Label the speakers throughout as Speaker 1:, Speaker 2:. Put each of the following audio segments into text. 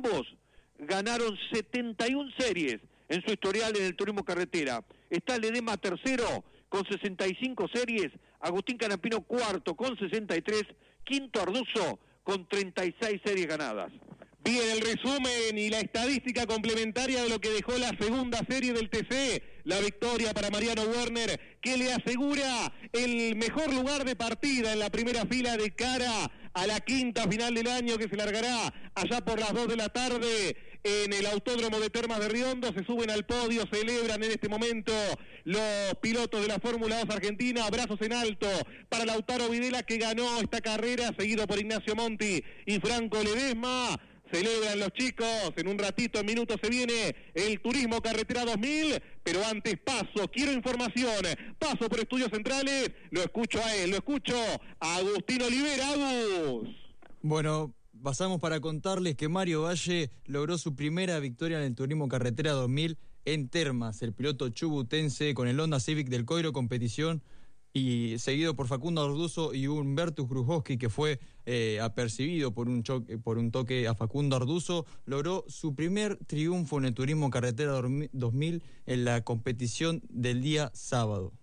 Speaker 1: ambos ganaron 71 series en su historial en el turismo carretera. Está Ledesma tercero con 65 series, Agustín Canapino cuarto con 63, quinto Arduzo con 36 series ganadas.
Speaker 2: Bien, el resumen y la estadística complementaria de lo que dejó la segunda serie del TC, la victoria para Mariano Werner, que le asegura el mejor lugar de partida en la primera fila de cara a la quinta final del año, que se largará allá por las 2 de la tarde en el Autódromo de Termas de Riondo. Se suben al podio, celebran en este momento los pilotos de la Fórmula 2 Argentina, brazos en alto para Lautaro Videla, que ganó esta carrera, seguido por Ignacio Monti y Franco Ledesma. Celebran los chicos, en un ratito, en minutos se viene el Turismo Carretera 2000, pero antes quiero información, paso por Estudios Centrales, lo escucho a él, lo escucho a Agustín Olivera. Agus.
Speaker 3: Bueno, pasamos para contarles que Mario Valle logró su primera victoria en el Turismo Carretera 2000 en Termas, el piloto chubutense con el Honda Civic del Coiro Competición, y seguido por Facundo Arduzo y Humberto Grujowski, que fue apercibido por un toque a Facundo Arduzo. Logró su primer triunfo en el Turismo Carretera 2000 en la competición del día sábado.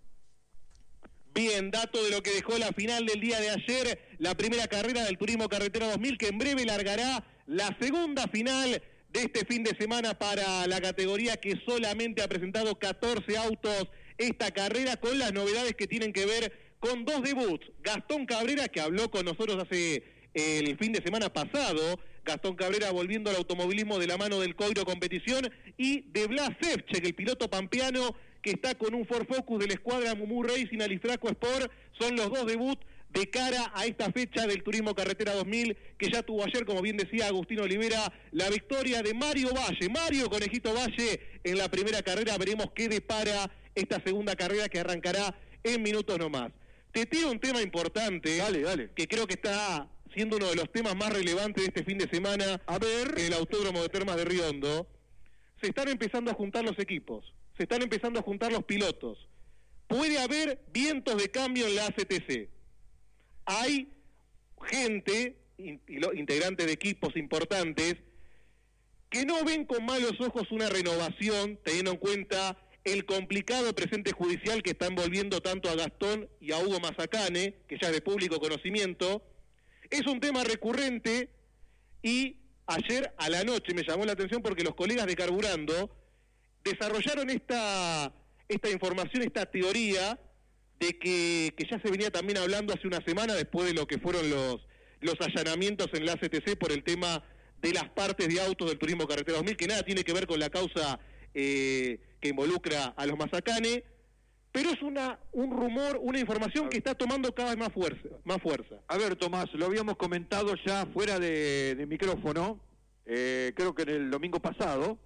Speaker 2: Bien, dato de lo que dejó la final del día de ayer, la primera carrera del Turismo Carretera 2000, que en breve largará la segunda final de este fin de semana para la categoría, que solamente ha presentado 14 autos esta carrera, con las novedades que tienen que ver con dos debuts. Gastón Cabrera, que habló con nosotros hace el fin de semana pasado, Gastón Cabrera volviendo al automovilismo de la mano del Coiro Competición, y de Blas Sevchek, el piloto pampeano que está con un Ford Focus de la escuadra Mumu Racing Alifraco Sport. Son los dos debuts de cara a esta fecha del Turismo Carretera 2000, que ya tuvo ayer, como bien decía Agustín Olivera, la victoria de Mario Valle, Mario Conejito Valle, en la primera carrera. Veremos qué depara esta segunda carrera, que arrancará en minutos nomás. Te tiro un tema importante,
Speaker 1: dale,
Speaker 2: que creo que está siendo uno de los temas más relevantes de este fin de semana. A ver, en el Autódromo de Termas de Riondo, se están empezando a juntar los equipos, se están empezando a juntar los pilotos. Puede haber vientos de cambio en la ACTC. Hay gente, integrantes de equipos importantes, que no ven con malos ojos una renovación, teniendo en cuenta el complicado presente judicial que está envolviendo tanto a Gastón y a Hugo Mazacane, que ya es de público conocimiento. Es un tema recurrente, y ayer a la noche me llamó la atención porque los colegas de Carburando desarrollaron esta información, esta teoría de que ya se venía también hablando hace una semana, después de lo que fueron los allanamientos en la CTC por el tema de las partes de autos del Turismo Carretera 2000, que nada tiene que ver con la causa que involucra a los Mazacane, pero es un rumor, una información que está tomando cada vez más fuerza.
Speaker 1: A ver, Tomás, lo habíamos comentado ya fuera de micrófono, creo que en el domingo pasado,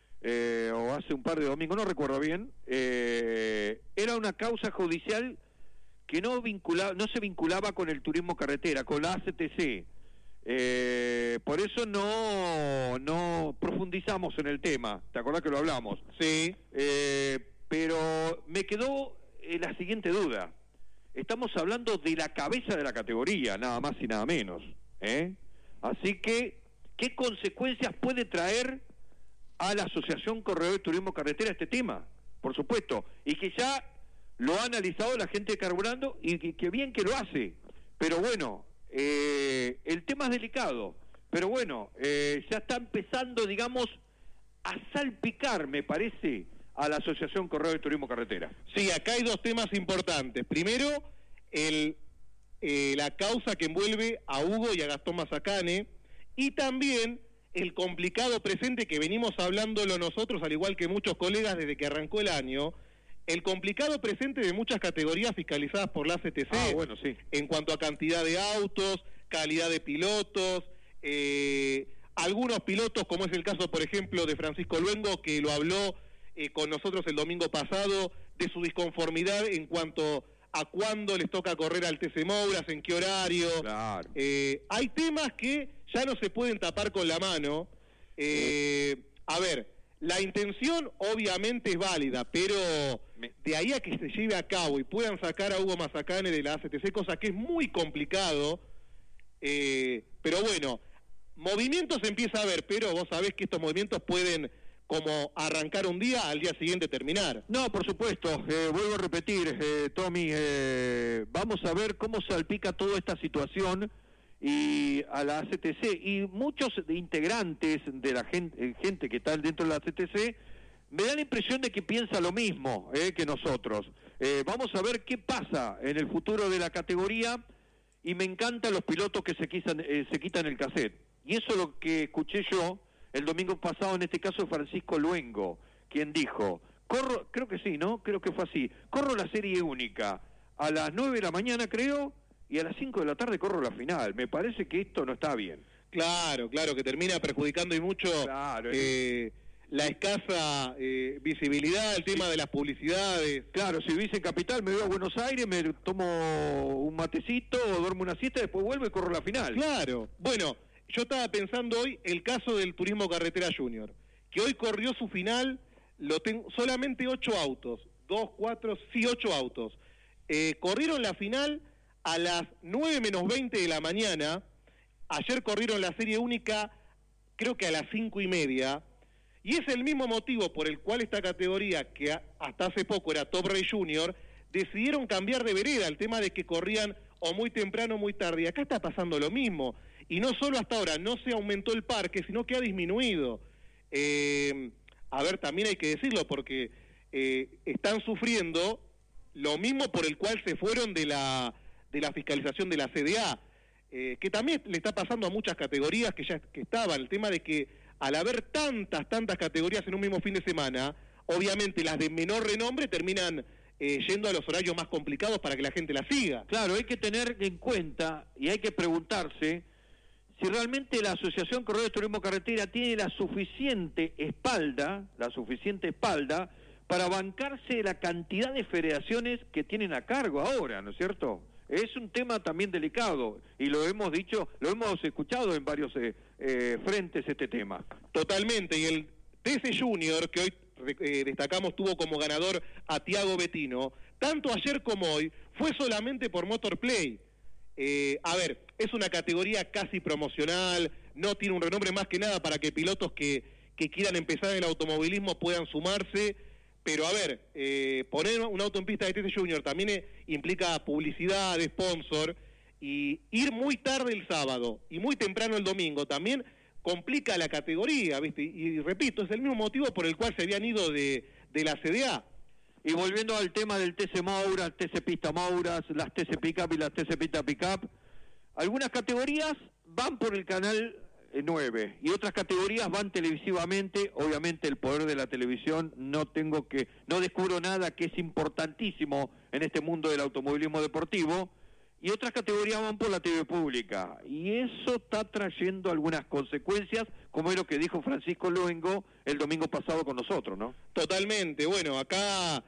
Speaker 1: o hace un par de domingos, no recuerdo bien. Era una causa judicial que no se vinculaba con el turismo carretera, con la ACTC. Por eso no profundizamos en el tema. ¿Te acordás que lo hablamos?
Speaker 2: Sí.
Speaker 1: Pero me quedó la siguiente duda. Estamos hablando de la cabeza de la categoría, nada más y nada menos, Así que, ¿qué consecuencias puede traer a la Asociación Corredor de Turismo Carretera este tema? Por supuesto, y que ya lo ha analizado la gente de Carburando, y que bien que lo hace, pero bueno, el tema es delicado, pero bueno, ya está empezando, digamos, a salpicar, me parece, a la Asociación Corredor de Turismo Carretera.
Speaker 2: Sí, acá hay dos temas importantes. Primero, la causa que envuelve a Hugo y a Gastón Mazacane, y también el complicado presente que venimos hablándolo nosotros, al igual que muchos colegas desde que arrancó el año, el complicado presente de muchas categorías fiscalizadas por la CTC,
Speaker 1: bueno, sí,
Speaker 2: en cuanto a cantidad de autos, calidad de pilotos, algunos pilotos, como es el caso, por ejemplo, de Francisco Luengo, que lo habló con nosotros el domingo pasado, de su disconformidad en cuanto a cuándo les toca correr al TC Mouras, en qué horario.
Speaker 1: Claro.
Speaker 2: Hay temas que ya no se pueden tapar con la mano. A ver, la intención obviamente es válida, pero de ahí a que se lleve a cabo y puedan sacar a Hugo Mazacane de la ACTC, cosa que es muy complicado, pero bueno, movimientos se empieza a ver, pero vos sabés que estos movimientos pueden como arrancar un día, al día siguiente terminar.
Speaker 1: No, por supuesto, vuelvo a repetir, Tommy, vamos a ver cómo salpica toda esta situación y a la CTC, y muchos integrantes de la gente que está dentro de la CTC, me da la impresión de que piensa lo mismo que nosotros. Vamos a ver qué pasa en el futuro de la categoría, y me encantan los pilotos que se quitan el cassette. Y eso es lo que escuché yo el domingo pasado, en este caso Francisco Luengo, quien dijo, creo que sí, ¿no? Creo que fue así, corro la serie única a las 9 de la mañana, creo, y a las 5 de la tarde corro la final. Me parece que esto no está bien.
Speaker 2: Claro, que termina perjudicando y mucho la escasa visibilidad, el tema de las publicidades.
Speaker 1: Claro, si vivís en Capital, me voy a Buenos Aires, me tomo un matecito, o duermo una siesta, después vuelvo y corro la final.
Speaker 2: Claro, bueno, yo estaba pensando hoy el caso del Turismo Carretera Junior, que hoy corrió su final, solamente 8 autos, 8 autos. Corrieron la final a las 9 menos 20 de la mañana, ayer corrieron la serie única, creo que a las 5:30, y es el mismo motivo por el cual esta categoría, que hasta hace poco era Top Race Junior, decidieron cambiar de vereda, el tema de que corrían o muy temprano o muy tarde, y acá está pasando lo mismo. Y no solo hasta ahora, no se aumentó el parque, sino que ha disminuido. A ver, también hay que decirlo, porque están sufriendo lo mismo por el cual se fueron de la fiscalización de la CDA, que también le está pasando a muchas categorías que estaban. El tema de que al haber tantas categorías en un mismo fin de semana, obviamente las de menor renombre terminan yendo a los horarios más complicados para que la gente las siga.
Speaker 1: Claro, hay que tener en cuenta y hay que preguntarse si realmente la Asociación Corredores de Turismo Carretera tiene la suficiente espalda para bancarse la cantidad de federaciones que tienen a cargo ahora, ¿no es cierto? Es un tema también delicado, y lo hemos escuchado en varios frentes este tema.
Speaker 2: Totalmente, y el TC Junior, que hoy destacamos, tuvo como ganador a Tiago Bettino, tanto ayer como hoy, fue solamente por Motorplay. A ver, es una categoría casi promocional, no tiene un renombre más que nada para que pilotos que quieran empezar en el automovilismo puedan sumarse, pero a ver, poner un auto en pista de TC Junior también implica publicidad, sponsor, y ir muy tarde el sábado y muy temprano el domingo también complica la categoría, ¿viste? Y repito, es el mismo motivo por el cual se habían ido de la CDA.
Speaker 1: Y volviendo al tema del TC Maura, TC Pista Mauras, las TC Pickup y las TC Pista Pickup, algunas categorías van por el canal 9 y otras categorías van televisivamente. Obviamente el poder de la televisión, no descubro nada, que es importantísimo en este mundo del automovilismo deportivo, y otras categorías van por la TV pública, y eso está trayendo algunas consecuencias, como es lo que dijo Francisco Luengo el domingo pasado con nosotros, ¿no?
Speaker 2: Totalmente. Bueno, acá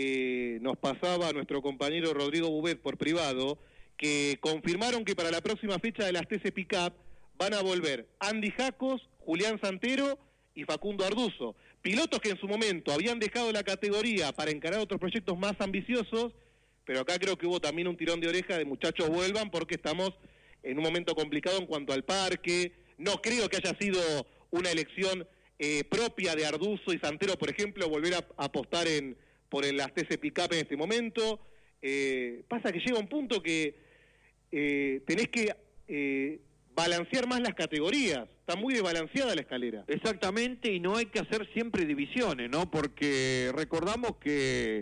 Speaker 2: nos pasaba nuestro compañero Rodrigo Bubet por privado, que confirmaron que para la próxima fecha de las TC Pickup van a volver Andy Jacos, Julián Santero y Facundo Arduzo, pilotos que en su momento habían dejado la categoría para encarar otros proyectos más ambiciosos, pero acá creo que hubo también un tirón de oreja de muchachos vuelvan, porque estamos en un momento complicado en cuanto al parque. No creo que haya sido una elección propia de Arduzo y Santero, por ejemplo, volver a apostar por las TC Pickup en este momento. Pasa que llega un punto que tenés que balancear más las categorías, está muy desbalanceada la escalera.
Speaker 1: Exactamente, y no hay que hacer siempre divisiones, ¿no? Porque recordamos que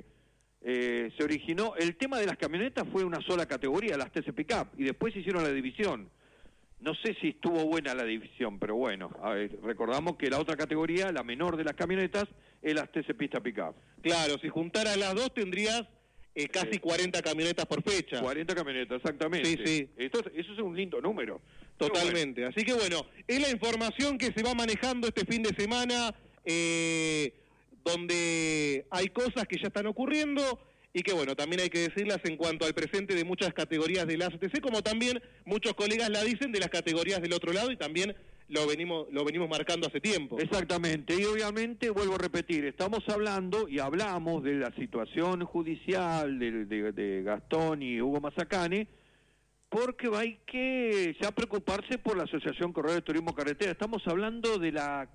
Speaker 1: se originó, el tema de las camionetas fue una sola categoría, las TC Pickup, y después hicieron la división. No sé si estuvo buena la división, pero bueno, recordamos que la otra categoría, la menor de las camionetas, es las TC Pista Pickup.
Speaker 2: Claro, si juntaras las dos tendrías casi 40 camionetas por fecha.
Speaker 1: 40 camionetas, exactamente.
Speaker 2: Sí, sí.
Speaker 1: Eso es un lindo número.
Speaker 2: Totalmente. Bueno. Así que bueno, es la información que se va manejando este fin de semana, donde hay cosas que ya están ocurriendo y que bueno, también hay que decirlas en cuanto al presente de muchas categorías de la ACTC, como también muchos colegas la dicen de las categorías del otro lado, y también lo venimos marcando hace tiempo.
Speaker 1: Exactamente, y obviamente, vuelvo a repetir, estamos hablando y hablamos de la situación judicial de Gastón y Hugo Mazacane porque hay que ya preocuparse por la Asociación Corredor de Turismo Carretera. Estamos hablando de la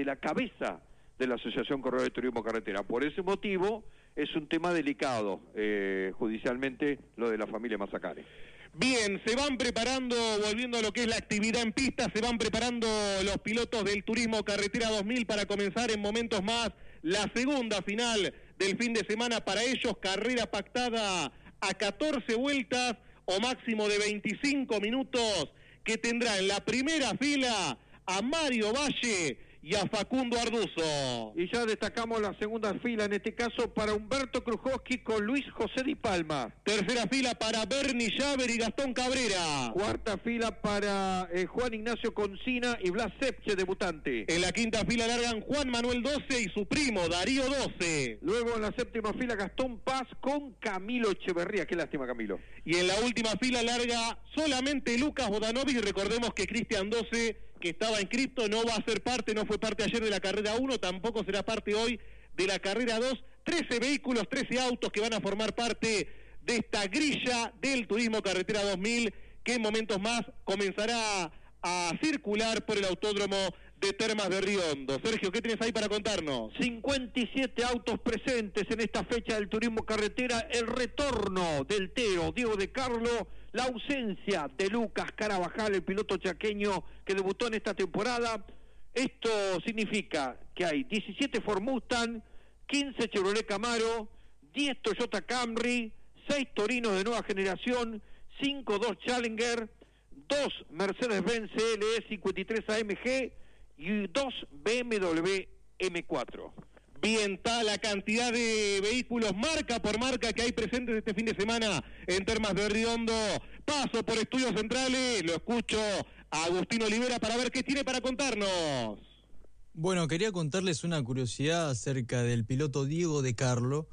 Speaker 1: cabeza de la Asociación Corredor de Turismo Carretera. Por ese motivo es un tema delicado judicialmente lo de la familia Mazzacari.
Speaker 2: Bien, se van preparando, volviendo a lo que es la actividad en pista, se van preparando los pilotos del Turismo Carretera 2000 para comenzar en momentos más la segunda final del fin de semana para ellos, carrera pactada a 14 vueltas o máximo de 25 minutos, que tendrá en la primera fila a Mario Valle y a Facundo Arduzo.
Speaker 1: Y ya destacamos la segunda fila, en este caso para Humberto Krujowski con Luis José Di Palma.
Speaker 2: Tercera fila para Bernie Javer y Gastón Cabrera.
Speaker 1: Cuarta fila para Juan Ignacio Concina y Blas Sepche, debutante.
Speaker 2: En la quinta fila largan Juan Manuel 12 y su primo Darío 12.
Speaker 1: Luego en la séptima fila Gastón Paz con Camilo Echeverría. Qué lástima, Camilo.
Speaker 2: Y en la última fila larga solamente Lucas Bodanovic. Recordemos que Cristian 12, que estaba inscrito, no va a ser parte, no fue parte ayer de la carrera 1, tampoco será parte hoy de la carrera 2. 13 vehículos, 13 autos que van a formar parte de esta grilla del Turismo Carretera 2000, que en momentos más comenzará a circular por el Autódromo de Termas de Riondo. Sergio, ¿qué tienes ahí para contarnos?
Speaker 1: 57 autos presentes en esta fecha del Turismo Carretera, el retorno del Tero, Diego de Carlo, la ausencia de Lucas Carabajal, el piloto chaqueño que debutó en esta temporada. Esto significa que hay 17 Ford Mustang, 15 Chevrolet Camaro, 10 Toyota Camry, 6 Torinos de nueva generación, 5 Dodge Challenger, 2 Mercedes-Benz CLE 53 AMG y 2 BMW M4.
Speaker 2: Bien, está la cantidad de vehículos marca por marca que hay presentes este fin de semana en Termas de Riondo. Paso por Estudios Centrales, lo escucho a Agustín Olivera para ver qué tiene para contarnos.
Speaker 3: Bueno, quería contarles una curiosidad acerca del piloto Diego de Carlo,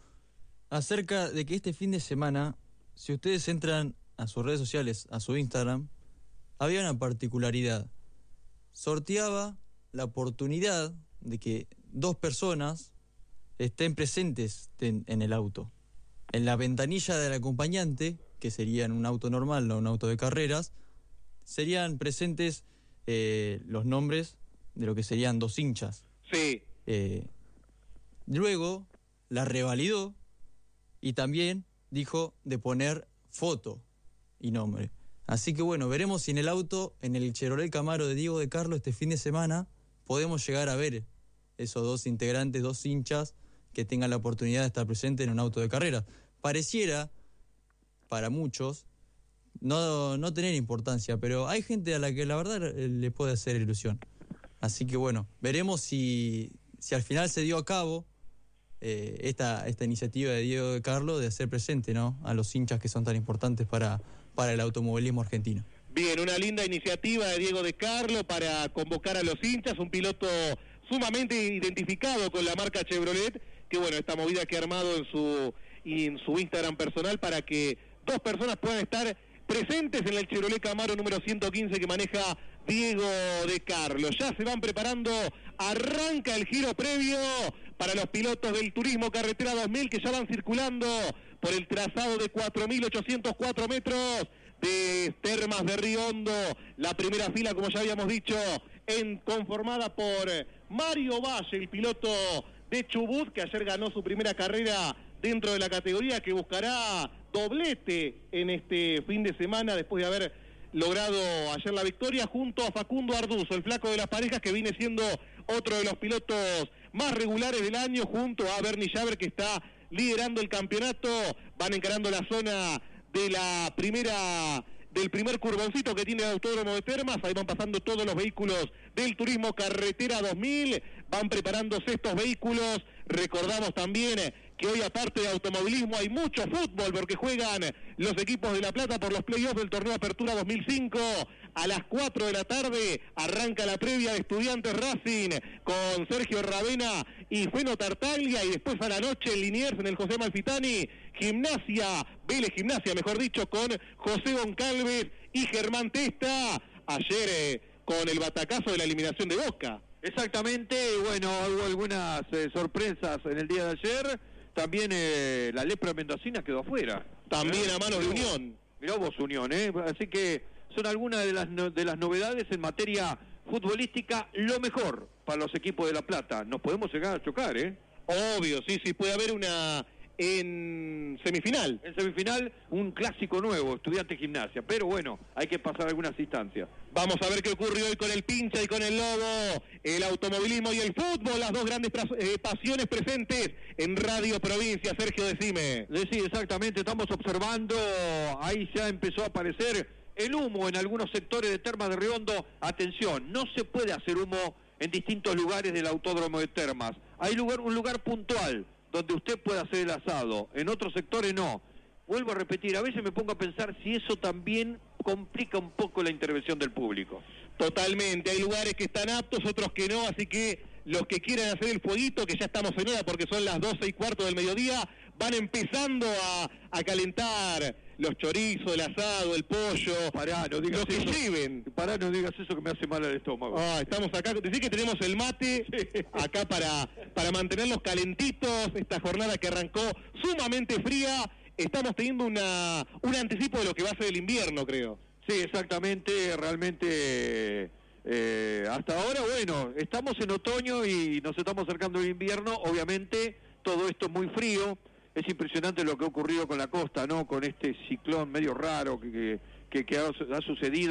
Speaker 3: acerca de que este fin de semana, si ustedes entran a sus redes sociales, a su Instagram, había una particularidad. Sorteaba la oportunidad de que 2 personas estén presentes en el auto. En la ventanilla del acompañante, que sería en un auto normal, no un auto de carreras, serían presentes los nombres de lo que serían 2 hinchas.
Speaker 2: Sí.
Speaker 3: Luego la revalidó y también dijo de poner foto y nombre. Así que bueno, veremos si en el auto, en el Chevrolet Camaro de Diego de Carlo este fin de semana, podemos llegar a ver esos 2 integrantes, 2 hinchas que tengan la oportunidad de estar presentes en un auto de carrera. Pareciera, para muchos, no tener importancia, pero hay gente a la que la verdad le puede hacer ilusión. Así que bueno, veremos si al final se dio a cabo esta iniciativa de Diego de Carlo de hacer presente, ¿no?, a los hinchas que son tan importantes para el automovilismo argentino.
Speaker 2: Bien, una linda iniciativa de Diego de Carlo para convocar a los hinchas, un piloto sumamente identificado con la marca Chevrolet, que bueno, esta movida que ha armado en su Instagram personal para que 2 personas puedan estar presentes en el Chevrolet Camaro número 115 que maneja Diego de Carlo. Ya se van preparando, arranca el giro previo para los pilotos del Turismo Carretera 2000 que ya van circulando por el trazado de 4.804 metros de Termas de Riondo. La primera fila, como ya habíamos dicho, conformada por Mario Valle, el piloto de Chubut, que ayer ganó su primera carrera dentro de la categoría, que buscará doblete en este fin de semana después de haber logrado ayer la victoria, junto a Facundo Arduzo, el flaco de las parejas, que viene siendo otro de los pilotos más regulares del año, junto a Bernie Javer, que está liderando el campeonato. Van encarando la zona de del primer curvoncito que tiene el Autódromo de Termas. Ahí van pasando todos los vehículos del Turismo Carretera 2000, van preparándose estos vehículos. Recordamos también que hoy, aparte de automovilismo, hay mucho fútbol, porque juegan los equipos de La Plata por los playoffs del Torneo Apertura 2005. A las 4 de la tarde arranca la previa de Estudiantes Racing con Sergio Ravena y Feno Tartaglia, y después a la noche en Liniers, en el José Amalfitani, Vélez Gimnasia, mejor dicho, con José Goncalves y Germán Testa. Ayer con el batacazo de la eliminación de Boca.
Speaker 1: Exactamente, bueno, hubo algunas sorpresas en el día de ayer. También la Lepra Mendocina quedó afuera.
Speaker 2: También a manos de Unión.
Speaker 1: Mirá vos, Unión, así que son algunas de las novedades en materia futbolística, lo mejor para los equipos de La Plata. Nos podemos llegar a chocar,
Speaker 2: Obvio, sí, puede haber una en semifinal.
Speaker 1: En semifinal, un clásico nuevo, Estudiantes Gimnasia, pero bueno, hay que pasar algunas instancias.
Speaker 2: Vamos a ver qué ocurrió hoy con el Pincha y con el Lobo, el automovilismo y el fútbol, las dos grandes pasiones presentes en Radio Provincia. Sergio, decime.
Speaker 1: Sí, exactamente, estamos observando, ahí ya empezó a aparecer el humo en algunos sectores de Termas de Riondo. Atención, no se puede hacer humo en distintos lugares del autódromo de Termas. Hay un lugar puntual donde usted puede hacer el asado, en otros sectores no. Vuelvo a repetir, a veces me pongo a pensar si eso también complica un poco la intervención del público.
Speaker 2: Totalmente, hay lugares que están aptos, otros que no, así que los que quieran hacer el fueguito, que ya estamos en hora porque son las 12:15 del mediodía, van empezando a calentar los chorizos, el asado, el pollo,
Speaker 1: no digas
Speaker 2: lo que
Speaker 1: eso.
Speaker 2: lleven.
Speaker 1: No digas eso que me hace mal al estómago.
Speaker 2: Estamos acá, decís que tenemos el mate acá para mantenerlos calentitos, esta jornada que arrancó sumamente fría. Estamos teniendo un anticipo de lo que va a ser el invierno, creo.
Speaker 1: Sí, exactamente, realmente hasta ahora, bueno, estamos en otoño y nos estamos acercando al invierno, obviamente todo esto es muy frío. Es impresionante lo que ha ocurrido con la costa, ¿no? Con este ciclón medio raro que ha sucedido,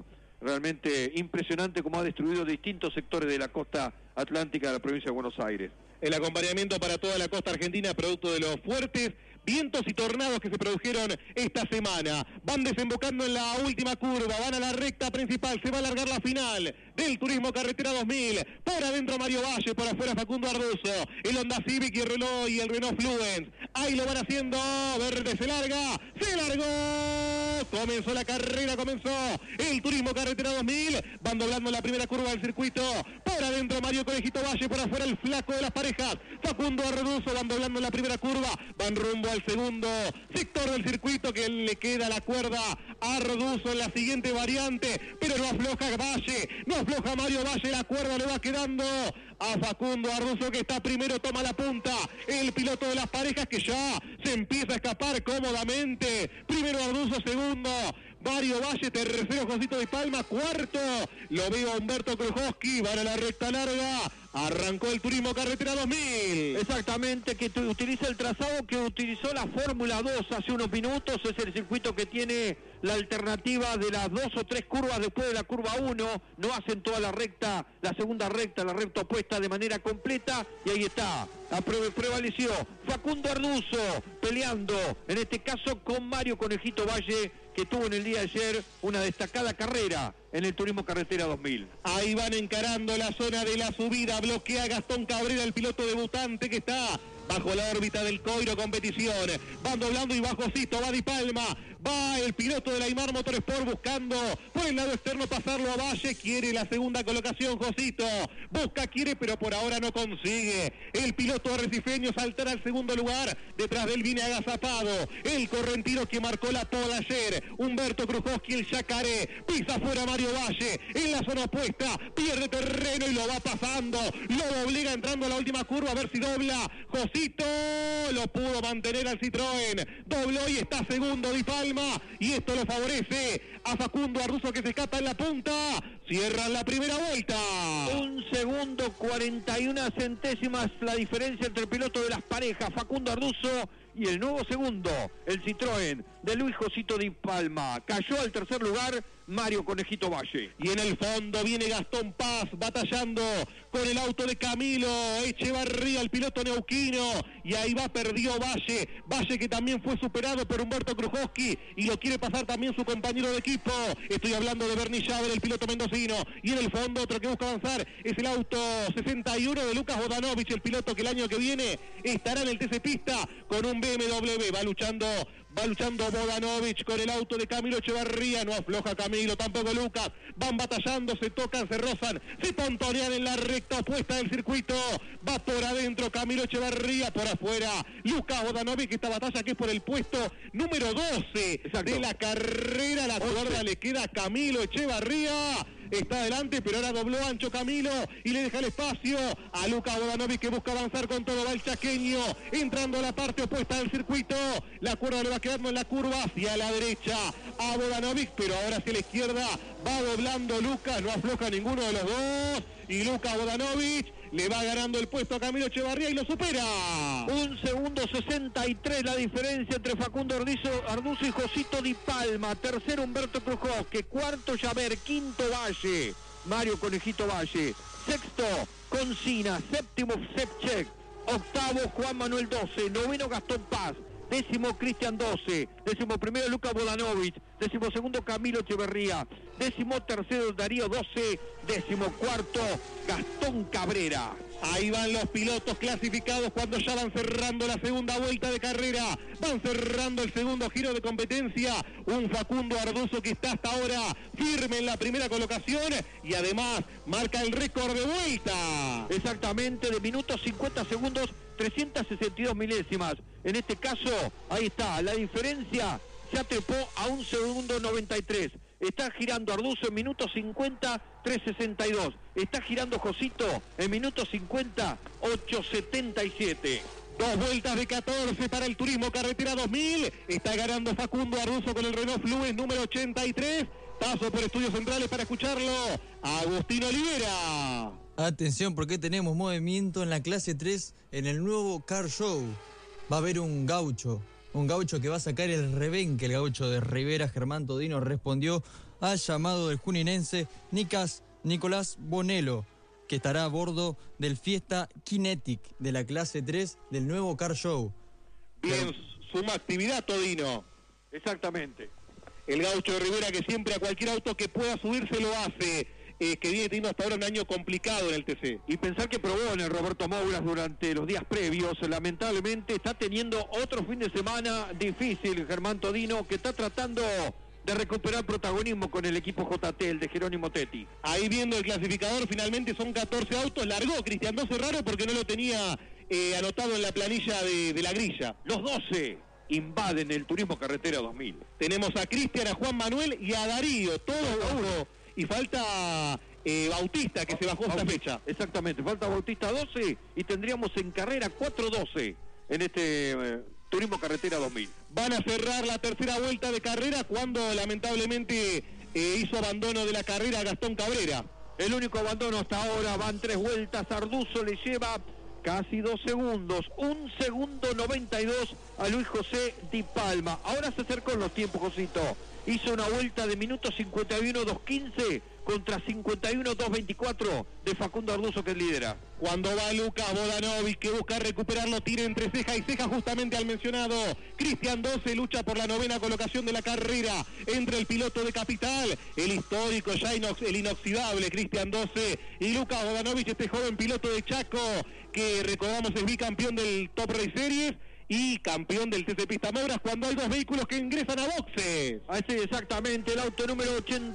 Speaker 1: realmente impresionante como ha destruido distintos sectores de la costa atlántica de la provincia de Buenos Aires.
Speaker 2: El acompañamiento para toda la costa argentina, producto de los fuertes vientos y tornados que se produjeron esta semana. Van desembocando en la última curva, van a la recta principal, se va a alargar la final del Turismo Carretera 2000. Por adentro Mario Valle, por afuera Facundo Arduzo, el Honda Civic y el Renault Fluence. Ahí lo van haciendo, Verde se larga, se largó. Comenzó la carrera, comenzó el Turismo Carretera 2000. Van doblando la primera curva del circuito. Por adentro Mario Conejito Valle, por afuera el flaco de las parejas, Facundo Arduzo. Van doblando la primera curva, van rumbo al segundo sector del circuito, que le queda la cuerda a Arduzo en la siguiente variante, pero no afloja Valle, no afloja Mario Valle, la cuerda le va quedando a Facundo Arduzo, que está primero, toma la punta, el piloto de las parejas que ya se empieza a escapar cómodamente. Primero Arduzo, segundo Mario Valle, tercero Josito de Palma, cuarto lo veo a Humberto Krujowski. Van a la recta larga, arrancó el Turismo Carretera 2000.
Speaker 1: Exactamente, que utiliza el trazado que utilizó la Fórmula 2 hace unos minutos. Es el circuito que tiene la alternativa de las 2 o 3 curvas después de la curva 1. No hacen toda la recta, la segunda recta, la recta opuesta de manera completa. Y ahí está, prevaleció Facundo Arduzo peleando, en este caso con Mario Conejito Valle, que tuvo en el día de ayer una destacada carrera en el Turismo Carretera 2000.
Speaker 2: Ahí van encarando la zona de la subida, bloquea Gastón Cabrera, el piloto debutante que está bajo la órbita del Coiro Competición. Van doblando y bajocito, va Di Palma, va el piloto de la Aymar Motorsport buscando por el lado externo pasarlo a Valle, quiere la segunda colocación Josito, busca, quiere, pero por ahora no consigue. El piloto arrecifeño saltar al segundo lugar, detrás de él viene agazapado el correntino que marcó la poda ayer, Humberto Krujowski, el Yacaré, pisa fuera Mario Valle, en la zona opuesta, pierde terreno y lo va pasando, lo obliga entrando a la última curva, a ver si dobla Josito, lo pudo mantener al Citroën, dobló y está segundo Di Palma, y esto lo favorece a Facundo Arduzo, que se escapa en la punta. Cierran la primera vuelta.
Speaker 1: 1 segundo 41 centésimas la diferencia entre el piloto de las parejas, Facundo Arduzo, y el nuevo segundo, el Citroën de Luis Josito Di Palma. Cayó al tercer lugar Mario Conejito Valle.
Speaker 2: Y en el fondo viene Gastón Paz batallando con el auto de Camilo Echevarría, el piloto neuquino, y ahí va, perdió Valle que también fue superado por Humberto Krujowski, y lo quiere pasar también su compañero de equipo. Estoy hablando de Bernie Llaver, el piloto mendocino, y en el fondo otro que busca avanzar es el auto 61 de Lucas Bodanovich, el piloto que el año que viene estará en el TC Pista con un BMW. Va luchando Bodanovich con el auto de Camilo Echevarría, no afloja Camilo, tampoco Lucas, van batallando, se tocan, se rozan, se pontonean en la recta opuesta del circuito, va por adentro Camilo Echevarría, por afuera Lucas Bodanovich, esta batalla que es por el puesto número 12. Exacto. De la carrera, la cuerda le queda a Camilo Echevarría. está adelante, pero ahora dobló ancho Camilo y le deja el espacio a Luka Vodanovic, que busca avanzar con todo. Va el chaqueño entrando a la parte opuesta del circuito. La cuerda le va quedando en la curva hacia la derecha a Vodanovic, pero ahora hacia la izquierda va doblando Luka, no afloja ninguno de los dos, y Luka Vodanovic le va ganando el puesto a Camilo Echevarría y lo supera.
Speaker 1: 1 segundo 63 la diferencia entre Facundo Arduzo y Josito Di Palma. Tercero Humberto Krujowski, cuarto Javer, quinto Valle, Mario Conejito Valle, sexto Concina, séptimo Sepchek, octavo Juan Manuel 12, noveno Gastón Paz, décimo Cristian 12, décimo primero Luka Vodanovic, décimo segundo Camilo Echeverría, décimo tercero Darío 12, décimo cuarto Gastón Cabrera.
Speaker 2: Ahí van los pilotos clasificados cuando ya van cerrando la segunda vuelta de carrera, van cerrando el segundo giro de competencia. Un Facundo Arduzo que está hasta ahora firme en la primera colocación y además marca el récord de vuelta.
Speaker 1: Exactamente, de minutos 50 segundos, 362 milésimas. En este caso, ahí está, la diferencia se atrepó a 1 segundo 93. Está girando Arduzo en minutos 50, 362. Está girando Josito en minutos 50, 877.
Speaker 2: Dos vueltas de 14 para el Turismo Carretera 2000. Está ganando Facundo Arduzo con el Renault Fluence número 83. Paso por Estudios Centrales para escucharlo. Agustín Olivera.
Speaker 3: Atención, porque tenemos movimiento en la clase 3 en el nuevo Car Show. Va a haber un gaucho que va a sacar el rebenque. El gaucho de Rivera, Germán Todino, respondió al llamado del juninense Nicolás Bonello, que estará a bordo del Fiesta Kinetic de la clase 3 del nuevo Car Show.
Speaker 2: Bien, suma actividad Todino.
Speaker 1: Exactamente.
Speaker 2: El gaucho de Rivera, que siempre a cualquier auto que pueda subirse lo hace. Que viene teniendo hasta ahora un año complicado en el TC.
Speaker 1: Y pensar que probó en el Roberto Mouras durante los días previos, lamentablemente está teniendo otro fin de semana difícil Germán Todino, que está tratando de recuperar protagonismo con el equipo JT, el de Jerónimo Tetti.
Speaker 2: Ahí viendo el clasificador, finalmente son 14 autos, largó Cristian 12 raro porque no lo tenía anotado en la planilla de la grilla.
Speaker 1: Los 12 invaden el Turismo Carretera 2000.
Speaker 2: Tenemos a Cristian, a Juan Manuel y a Darío, todos a uno. Y falta Bautista, que se bajó esta fecha.
Speaker 1: Exactamente, falta Bautista 12 y tendríamos en carrera 4-12 en este Turismo Carretera 2000.
Speaker 2: Van a cerrar la tercera vuelta de carrera cuando lamentablemente hizo abandono de la carrera Gastón Cabrera.
Speaker 1: El único abandono hasta ahora, van 3 vueltas, Arduzo le lleva casi 2 segundos, 1 segundo 92 a Luis José Di Palma. Ahora se acercó en los tiempos, Josito. Hizo una vuelta de minutos 51-215 contra 51-224 de Facundo Arduzo, que lidera.
Speaker 2: Cuando va Luka Vodanovic, que busca recuperarlo, tira entre ceja y ceja justamente al mencionado Cristian 12, lucha por la 9ª colocación de la carrera entre el piloto de Capital, el histórico, ya el inoxidable Cristian 12 y Luka Vodanovic, este joven piloto de Chaco, que recordamos es bicampeón del Top Race Series y campeón del TC Pista Mouras, cuando hay 2 vehículos que ingresan a boxes.
Speaker 1: Así exactamente, el auto número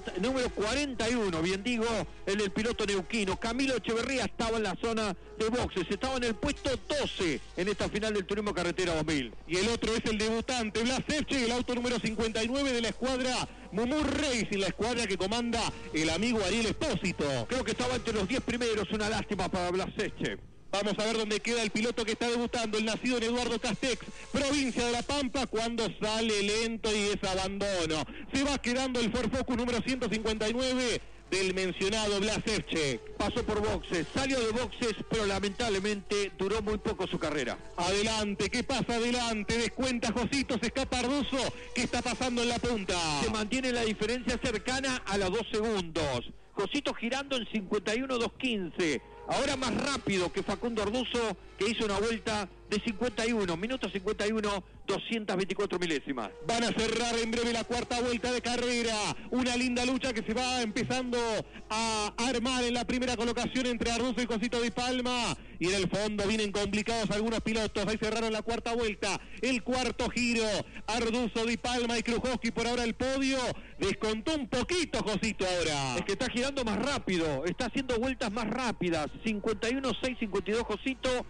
Speaker 1: 41, bien digo, el del piloto neuquino. Camilo Echeverría estaba en la zona de boxes, estaba en el puesto 12 en esta final del Turismo Carretera 2000.
Speaker 2: Y el otro es el debutante, Blas Sepche, el auto número 59 de la escuadra Mumú Racing, la escuadra que comanda el amigo Ariel Espósito.
Speaker 1: Creo que estaba entre los 10 primeros, una lástima para Blas Sepche.
Speaker 2: Vamos a ver dónde queda el piloto que está debutando, el nacido en Eduardo Castex, provincia de La Pampa, cuando sale lento y es abandono. Se va quedando el Ford Focus número 159 del mencionado Blas Sepche.
Speaker 1: Pasó por boxes, salió de boxes, pero lamentablemente duró muy poco su carrera.
Speaker 2: Adelante, ¿qué pasa adelante? Descuenta Josito, se escapa Arduzo. ¿Qué está pasando en la punta?
Speaker 1: Se mantiene la diferencia cercana a los 2 segundos. Josito girando en 51-215. Ahora más rápido que Facundo Arduzo, que hizo una vuelta de 51, minutos 51, 224 milésimas.
Speaker 2: Van a cerrar en breve la cuarta vuelta de carrera. Una linda lucha que se va empezando a armar en la primera colocación entre Arduzo y Josito Di Palma. Y en el fondo vienen complicados algunos pilotos. Ahí cerraron la cuarta vuelta. El cuarto giro. Arduzo, Di Palma y Krujowski por ahora el podio. Descontó un poquito Josito ahora.
Speaker 1: Es que está girando más rápido. Está haciendo vueltas más rápidas. 51-6-52 Josito.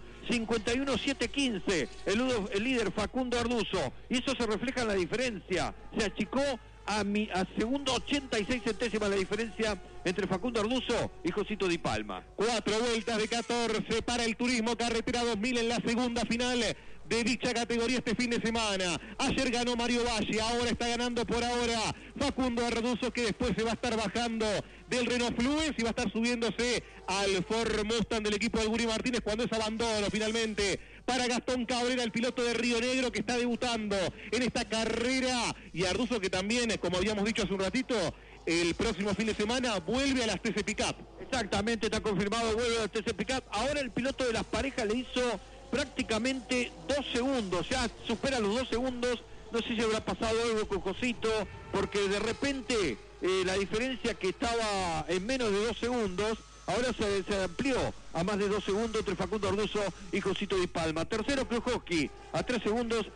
Speaker 1: 51-7-15 el líder Facundo Arduzo, y eso se refleja en la diferencia, se achicó a segundo 86 centésimas la diferencia entre Facundo Arduzo y Josito Di Palma.
Speaker 2: 4 vueltas de 14 para el Turismo Carretera 2000 en la segunda final de dicha categoría este fin de semana. Ayer ganó Mario Valle, ahora está ganando por ahora Facundo Arduzo, que después se va a estar bajando del Renault Fluence y va a estar subiéndose al Ford Mustang del equipo de Guri Martínez cuando es abandono finalmente para Gastón Cabrera, el piloto de Río Negro que está debutando en esta carrera, y Arduzo que también, como habíamos dicho hace un ratito, el próximo fin de semana vuelve a las TC Pickup.
Speaker 1: Exactamente, está confirmado, vuelve a las TC Pickup. Ahora el piloto de las parejas le hizo prácticamente 2 segundos, ya supera los 2 segundos. No sé si habrá pasado algo con Josito, porque de repente la diferencia que estaba en menos de 2 segundos, ahora se amplió a más de 2 segundos entre Facundo Arduzo y Josito Di Palma. Tercero Krujowski, a 3 segundos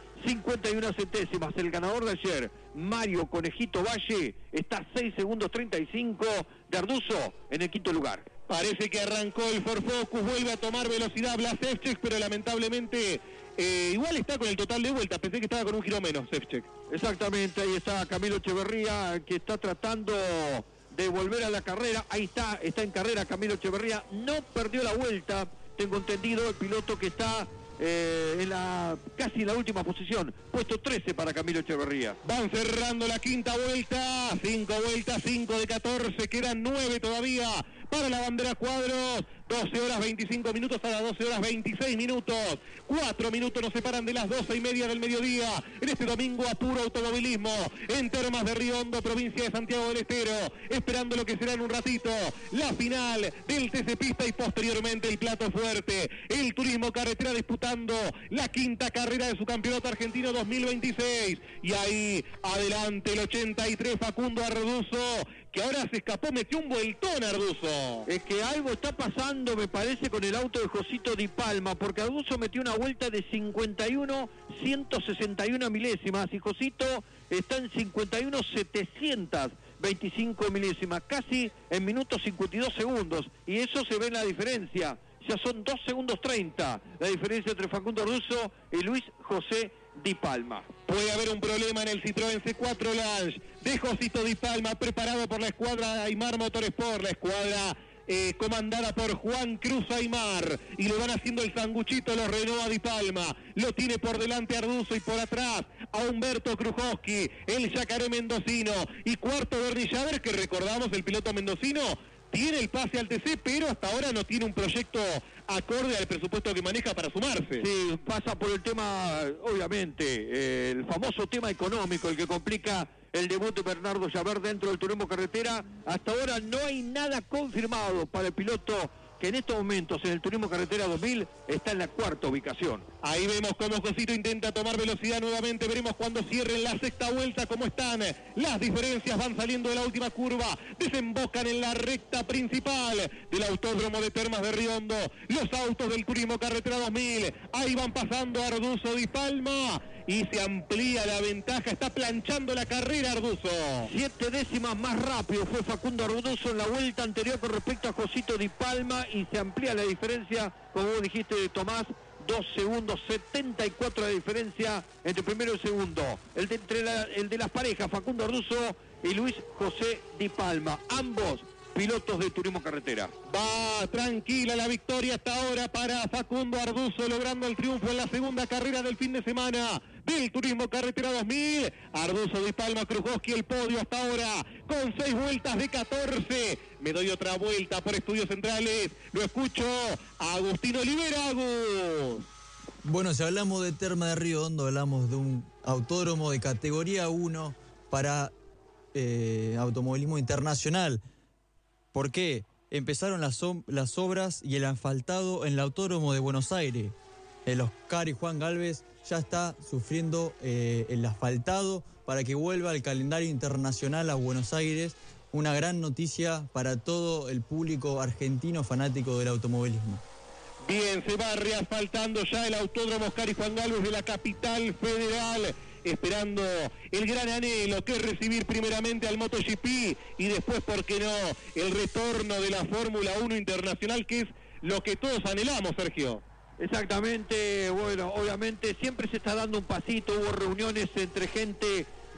Speaker 1: 51 centésimas. El ganador de ayer, Mario Conejito Valle, está a 6 segundos 35 de Arduzo en el quinto lugar.
Speaker 2: Parece que arrancó el Ford Focus, vuelve a tomar velocidad Blas Sevchek, pero lamentablemente igual está con el total de vueltas. Pensé que estaba con un giro menos Sevchek.
Speaker 1: Exactamente, ahí está Camilo Echeverría, que está tratando de volver a la carrera. Ahí está en carrera Camilo Echeverría, no perdió la vuelta, tengo entendido, el piloto que está en casi la última posición, puesto 13 para Camilo Echeverría.
Speaker 2: Van cerrando la quinta vuelta, 5 vueltas, 5 de 14, quedan 9 todavía para la bandera cuadros. 12 horas 25 minutos a las 12 horas 26 minutos. 4 minutos nos separan de las 12:30 del mediodía. En este domingo a puro automovilismo. En Termas de Río Hondo, provincia de Santiago del Estero. Esperando lo que será en un ratito la final del TC Pista y posteriormente el plato fuerte. El Turismo Carretera disputando la quinta carrera de su campeonato argentino 2026. Y ahí adelante el 83 Facundo Arduzo, que ahora se escapó, metió un vueltón Arduzo.
Speaker 1: Es que algo está pasando, me parece, con el auto de Josito Di Palma, porque Arduzo metió una vuelta de 51,161 milésimas y Josito está en 51,725 milésimas, casi en minutos 52 segundos, y eso se ve en la diferencia. Ya son 2 segundos 30 la diferencia entre Facundo Arduzo y Luis José Di Palma.
Speaker 2: Puede haber un problema en el Citroën C4 Lounge de Josito Di Palma, preparado por la escuadra Aymar Motorsport, la escuadra comandada por Juan Cruz Aymar, y le van haciendo el sanguchito los Renault a Di Palma. Lo tiene por delante Arduzo y por atrás a Humberto Krujowski, el yacaré mendocino, y cuarto Bernie Javer, que recordamos, el piloto mendocino tiene el pase al TC, pero hasta ahora no tiene un proyecto acorde al presupuesto que maneja para sumarse.
Speaker 1: Sí, pasa por el tema, obviamente, el famoso tema económico, el que complica el debut de Bernardo Javer dentro del Turismo Carretera. Hasta ahora no hay nada confirmado para el piloto que en estos momentos en el Turismo Carretera 2000 está en la cuarta ubicación.
Speaker 2: Ahí vemos cómo Josito intenta tomar velocidad nuevamente. Veremos cuando cierren la sexta vuelta cómo están las diferencias. Van saliendo de la última curva, desembocan en la recta principal del Autódromo de Termas de Río Hondo los autos del Turismo Carretera 2000. Ahí van pasando Arduzo, Di Palma, y se amplía la ventaja. Está planchando la carrera Arduzo.
Speaker 1: 7 décimas más rápido fue Facundo Arduzo en la vuelta anterior con respecto a Josito Di Palma, y se amplía la diferencia, como vos dijiste, de Tomás. 2 segundos 74 de diferencia entre primero y segundo. El de las parejas, Facundo Arduzo y Luis José Di Palma, ambos pilotos de Turismo Carretera.
Speaker 2: Va tranquila la victoria hasta ahora para Facundo Arduzo, logrando el triunfo en la segunda carrera del fin de semana del Turismo Carretera 2000. Arduzo, Di Palma, Krujowski, el podio hasta ahora con 6 vueltas de 14. Me doy otra vuelta por Estudios Centrales. Lo escucho a Agustín Olivera. Agus.
Speaker 3: Bueno, si hablamos de Termas de Río Hondo, hablamos de un autódromo de categoría 1 para automovilismo internacional. ¿Por qué? Empezaron las obras y el asfaltado en el Autódromo de Buenos Aires. El Oscar y Juan Galvez ya está sufriendo el asfaltado para que vuelva al calendario internacional a Buenos Aires. Una gran noticia para todo el público argentino fanático del automovilismo.
Speaker 2: Bien, se va reasfaltando ya el Autódromo Oscar y Juan Galvez de la capital federal, esperando el gran anhelo que es recibir primeramente al MotoGP y después, ¿por qué no?, el retorno de la Fórmula 1 internacional, que es lo que todos anhelamos, Sergio.
Speaker 1: Exactamente, bueno, obviamente siempre se está dando un pasito, hubo reuniones entre gente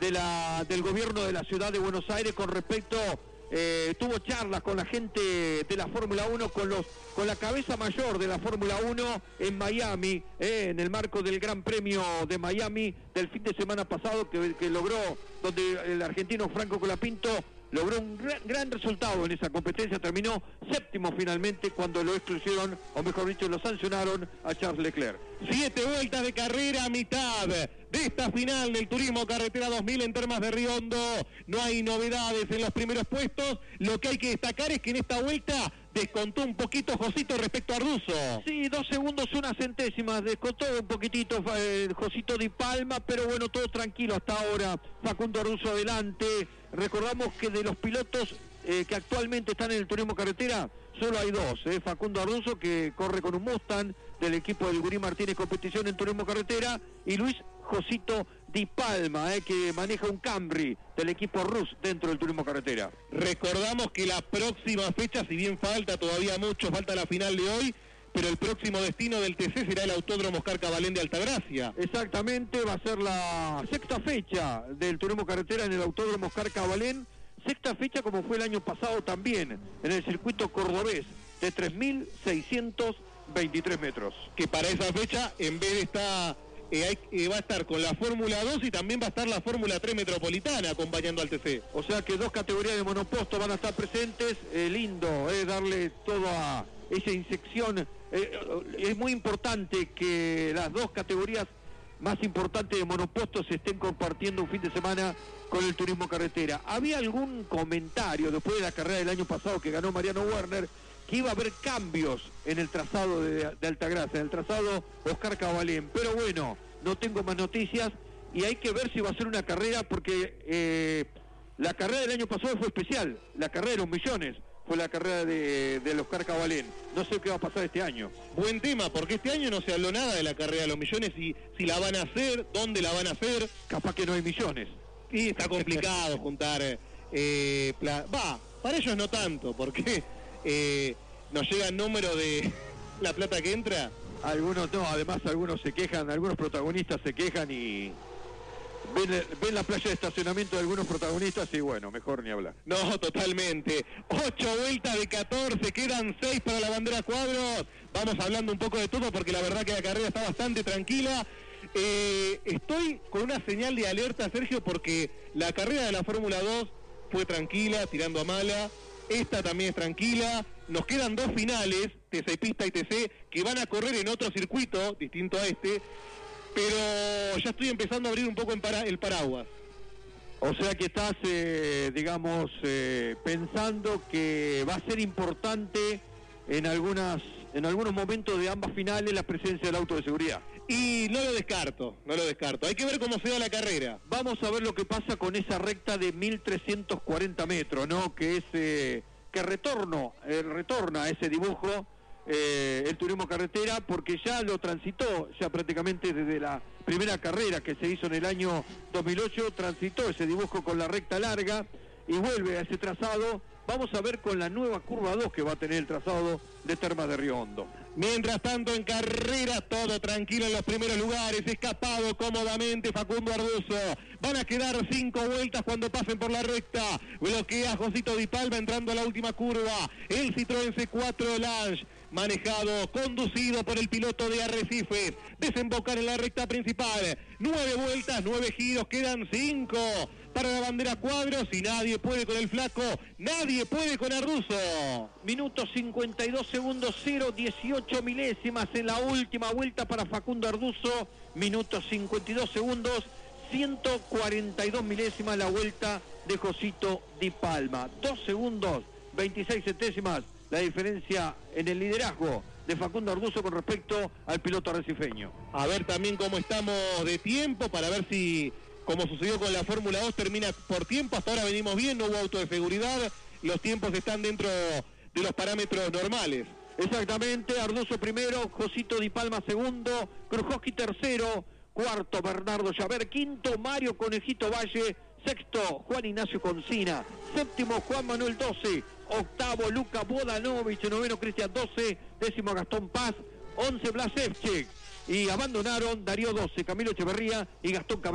Speaker 1: del gobierno de la ciudad de Buenos Aires con respecto, tuvo charlas con la gente de la Fórmula 1, con la cabeza mayor de la Fórmula 1 en Miami, en el marco del Gran Premio de Miami del fin de semana pasado que logró, donde el argentino Franco Colapinto logró un gran resultado en esa competencia, terminó séptimo finalmente cuando lo excluyeron, o mejor dicho, lo sancionaron a Charles Leclerc.
Speaker 2: 7 vueltas de carrera a mitad de esta final del Turismo Carretera 2000 en Termas de Río Hondo. No hay novedades en los primeros puestos. Lo que hay que destacar es que en esta vuelta descontó un poquito Josito respecto a Russo.
Speaker 1: Sí, 2 segundos, 1 centésima, descontó un poquitito Josito Di Palma, pero bueno, todo tranquilo hasta ahora. Facundo Russo adelante. Recordamos que de los pilotos que actualmente están en el Turismo Carretera, solo hay 2. Facundo Russo, que corre con un Mustang del equipo del Gurí Martínez Competición en Turismo Carretera, y Luis Josito Di Palma, que maneja un Camry del equipo Rus dentro del Turismo Carretera.
Speaker 2: Recordamos que la próxima fecha, si bien falta todavía mucho, falta la final de hoy, pero el próximo destino del TC será el Autódromo Oscar Cabalén de Altagracia.
Speaker 1: Exactamente, va a ser la 6ª fecha del Turismo Carretera en el Autódromo Oscar Cabalén, 6ª fecha como fue el año pasado también, en el circuito cordobés, de 3.623 metros.
Speaker 2: Que para esa fecha, en vez de estar, va a estar con la Fórmula 2 y también va a estar la Fórmula 3 Metropolitana acompañando al TC.
Speaker 1: O sea que 2 categorías de monoposto van a estar presentes, lindo, darle toda esa inyección. Es muy importante que las 2 categorías más importantes de monopostos se estén compartiendo un fin de semana con el Turismo Carretera. Había algún comentario después de la carrera del año pasado que ganó Mariano Werner, que iba a haber cambios en el trazado de Altagracia, en el trazado Oscar Cabalén, pero bueno, no tengo más noticias y hay que ver si va a ser una carrera, porque la carrera del año pasado fue especial, la carrera de los millones fue la carrera del Oscar Cabalén. No sé qué va a pasar este año.
Speaker 2: Buen tema, porque este año no se habló nada de la carrera de los millones, si la van a hacer, dónde la van a hacer.
Speaker 1: Capaz que no hay millones.
Speaker 2: Y está complicado juntar, para ellos no tanto, porque nos llega el número de la plata que entra.
Speaker 1: Algunos no, además algunos se quejan, algunos protagonistas se quejan y ven la playa de estacionamiento de algunos protagonistas y bueno, mejor ni hablar.
Speaker 2: No, totalmente. 8 vueltas de 14, quedan 6 para la bandera cuadros. Vamos hablando un poco de todo porque la verdad que la carrera está bastante tranquila. Estoy con una señal de alerta, Sergio, porque la carrera de la Fórmula 2 fue tranquila, tirando a mala. Esta también es tranquila. Nos quedan 2 finales, TC Pista y TC, que van a correr en otro circuito, distinto a este. Pero ya estoy empezando a abrir un poco el paraguas.
Speaker 1: O sea que estás, pensando que va a ser importante en algunos momentos de ambas finales la presencia del auto de seguridad.
Speaker 2: Y no lo descarto. Hay que ver cómo se da la carrera.
Speaker 1: Vamos a ver lo que pasa con esa recta de 1.340 metros, ¿no? Que es que retorna a ese dibujo el Turismo Carretera, porque ya lo transitó, ya prácticamente desde la primera carrera que se hizo en el año 2008, transitó ese dibujo con la recta larga y vuelve a ese trazado. Vamos a ver con la nueva curva 2 que va a tener el trazado de Termas de Río Hondo.
Speaker 2: Mientras tanto en carrera todo tranquilo en los primeros lugares, escapado cómodamente Facundo Arduzo. Van a quedar 5 vueltas cuando pasen por la recta. Bloquea Josito Di Palma entrando a la última curva. El Citroën C4 Lange, manejado, conducido por el piloto de Arrecifes. Desembocan en la recta principal. 9 vueltas, 9 giros, quedan 5 para la bandera cuadros y nadie puede con el flaco, nadie puede con Arduzo.
Speaker 1: Minuto 52 segundos, 0,18 milésimas en la última vuelta para Facundo Arduzo. Minuto 52 segundos, 142 milésimas la vuelta de Josito Di Palma. 2 segundos, 26 centésimas la diferencia en el liderazgo de Facundo Arduzo con respecto al piloto arrecifeño.
Speaker 2: A ver también cómo estamos de tiempo para ver si, como sucedió con la Fórmula 2, termina por tiempo. Hasta ahora venimos bien, no hubo auto de seguridad, los tiempos están dentro de los parámetros normales.
Speaker 1: Exactamente, Arduzo primero, Josito Di Palma segundo, Krujowski tercero, cuarto Bernardo Llaver, quinto Mario Conejito Valle, sexto Juan Ignacio Concina, séptimo Juan Manuel 12, octavo Luca Bodanovich, noveno Cristian 12, décimo Gastón Paz, 11 Blas Evchek, y abandonaron Darío 12, Camilo Echeverría y Gastón Cabrera.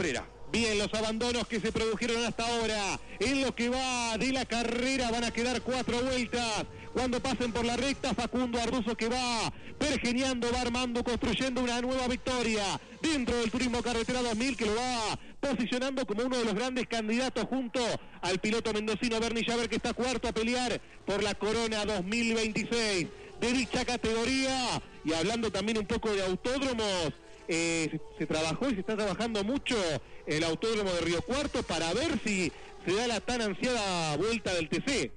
Speaker 2: Bien, los abandonos que se produjeron hasta ahora. En lo que va de la carrera van a quedar 4 vueltas. Cuando pasen por la recta, Facundo Arduzo que va pergeñando, va armando, construyendo una nueva victoria dentro del Turismo Carretera 2000, que lo va posicionando como uno de los grandes candidatos junto al piloto mendocino Bernie Javer, que está cuarto a pelear por la Corona 2026 de dicha categoría. Y hablando también un poco de autódromos, se trabajó y se está trabajando mucho el autódromo de Río Cuarto para ver si se da la tan ansiada vuelta del TC.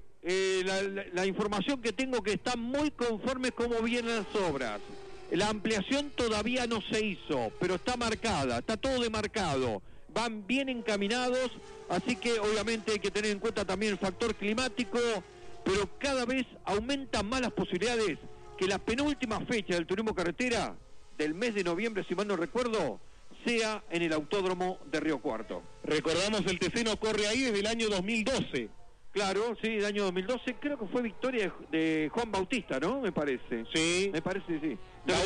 Speaker 1: La información que tengo, que está muy conforme cómo vienen las obras. La ampliación todavía no se hizo, pero está marcada, está todo demarcado, van bien encaminados, así que obviamente hay que tener en cuenta también el factor climático, pero cada vez aumentan más las posibilidades que la penúltima fecha del Turismo Carretera del mes de noviembre, si mal no recuerdo, sea en el Autódromo de Río Cuarto.
Speaker 2: Recordamos, el TC no corre ahí desde el año 2012.
Speaker 1: Claro, sí, el año 2012, creo que fue victoria de Juan Bautista, ¿no? Me parece.
Speaker 2: Sí.
Speaker 1: Me parece, sí.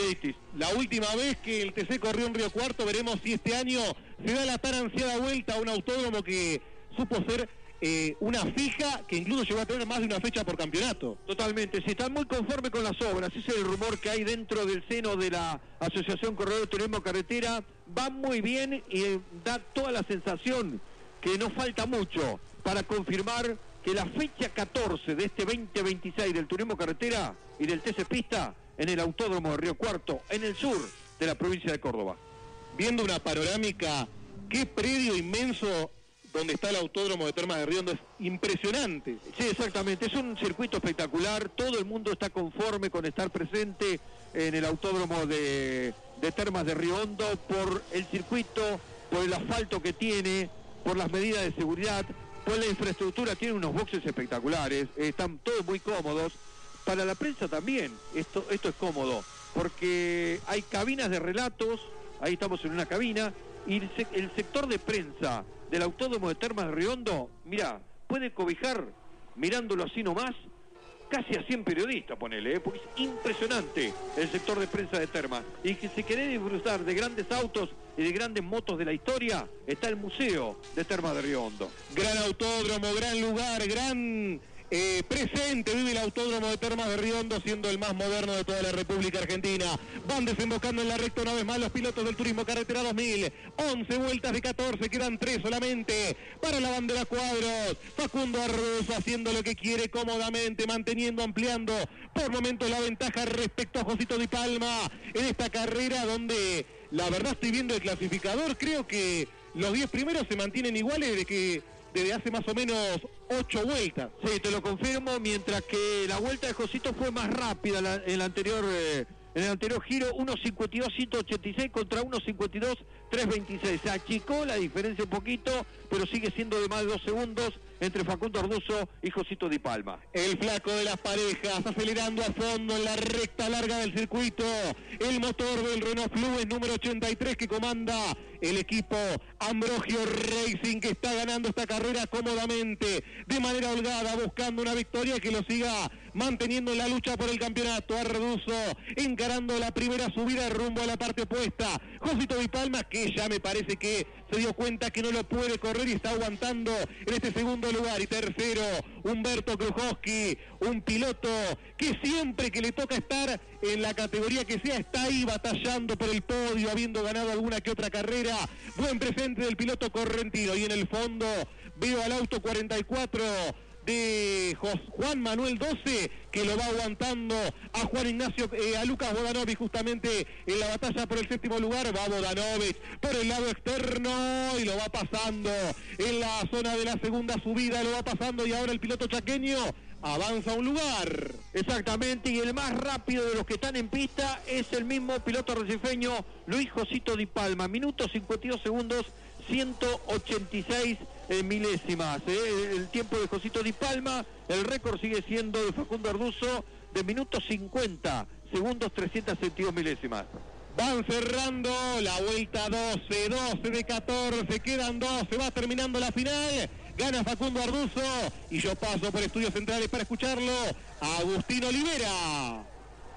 Speaker 2: La última vez que el TC corrió en Río Cuarto, veremos si este año se da la tan ansiada vuelta a un autódromo que supo ser una fija, que incluso llegó a tener más de una fecha por campeonato.
Speaker 1: Totalmente, si están muy conformes con las obras, ese es el rumor que hay dentro del seno de la Asociación Corredor de Turismo Carretera, va muy bien y da toda la sensación que no falta mucho para confirmar que la fecha 14 de este 2026 del Turismo Carretera y del TC Pista en el Autódromo de Río Cuarto, en el sur de la provincia de Córdoba.
Speaker 2: Viendo una panorámica, qué predio inmenso donde está el Autódromo de Termas de Riondo, es impresionante.
Speaker 1: Sí, exactamente, es un circuito espectacular, todo el mundo está conforme con estar presente en el Autódromo de Termas de Riondo por el circuito, por el asfalto que tiene, por las medidas de seguridad, por la infraestructura. Tiene unos boxes espectaculares, están todos muy cómodos. Para la prensa también esto es cómodo, porque hay cabinas de relatos, ahí estamos en una cabina, y el sector de prensa del Autódromo de Termas de Riondo, mira, puede cobijar, mirándolo así nomás, casi a 100 periodistas, ponele, porque es impresionante el sector de prensa de Termas. Y que si querés disfrutar de grandes autos y de grandes motos de la historia, está el Museo de Termas de Riondo.
Speaker 2: Gran autódromo, gran lugar, gran presente vive el Autódromo de Termas de Riondo, siendo el más moderno de toda la República Argentina. Van desembocando en la recta una vez más los pilotos del Turismo Carretera 2000. 11 vueltas de 14, quedan 3 solamente para la bandera cuadros. Facundo Arduzo haciendo lo que quiere cómodamente, manteniendo, ampliando por momentos la ventaja respecto a Josito Di Palma en esta carrera, donde la verdad estoy viendo el clasificador, creo que los 10 primeros se mantienen iguales desde hace más o menos 8 vueltas.
Speaker 1: Sí, te lo confirmo, mientras que la vuelta de Josito fue más rápida en el anterior giro, 1.52.186 contra 1.52.326. Se achicó la diferencia un poquito, pero sigue siendo de más de 2 segundos entre Facundo Arduzo y Josito Di Palma.
Speaker 2: El flaco de las parejas acelerando a fondo en la recta larga del circuito. El motor del Renault Fluence número 83 que comanda el equipo Ambrogio Racing, que está ganando esta carrera cómodamente, de manera holgada, buscando una victoria que lo siga manteniendo en la lucha por el campeonato. Arduzo encarando la primera subida rumbo a la parte opuesta. Josito Di Palma, que ya me parece que se dio cuenta que no lo puede correr y está aguantando en este segundo lugar. Y tercero, Humberto Krujowski, un piloto que siempre que le toca estar en la categoría que sea, está ahí batallando por el podio, habiendo ganado alguna que otra carrera. Buen presente del piloto correntino. Y en el fondo veo al auto 44 de Juan Manuel 12, que lo va aguantando a Juan Ignacio, a Lucas Bodanovic, justamente en la batalla por el 7º lugar. Va Bodanovic por el lado externo y lo va pasando en la zona de la segunda subida, lo va pasando, y ahora el piloto chaqueño avanza un lugar.
Speaker 1: Exactamente, y el más rápido de los que están en pista es el mismo piloto recifeño, Luis Josito Di Palma, minutos 52 segundos, 186 milésimas. El tiempo de Josito Di Palma, el récord sigue siendo de Facundo Arduzo, de minutos 50 segundos, 372 milésimas.
Speaker 2: Van cerrando la vuelta 12 de 14, quedan 2, se va terminando la final. Gana Facundo Arduzo y yo paso por Estudios Centrales para escucharlo a Agustín Olivera.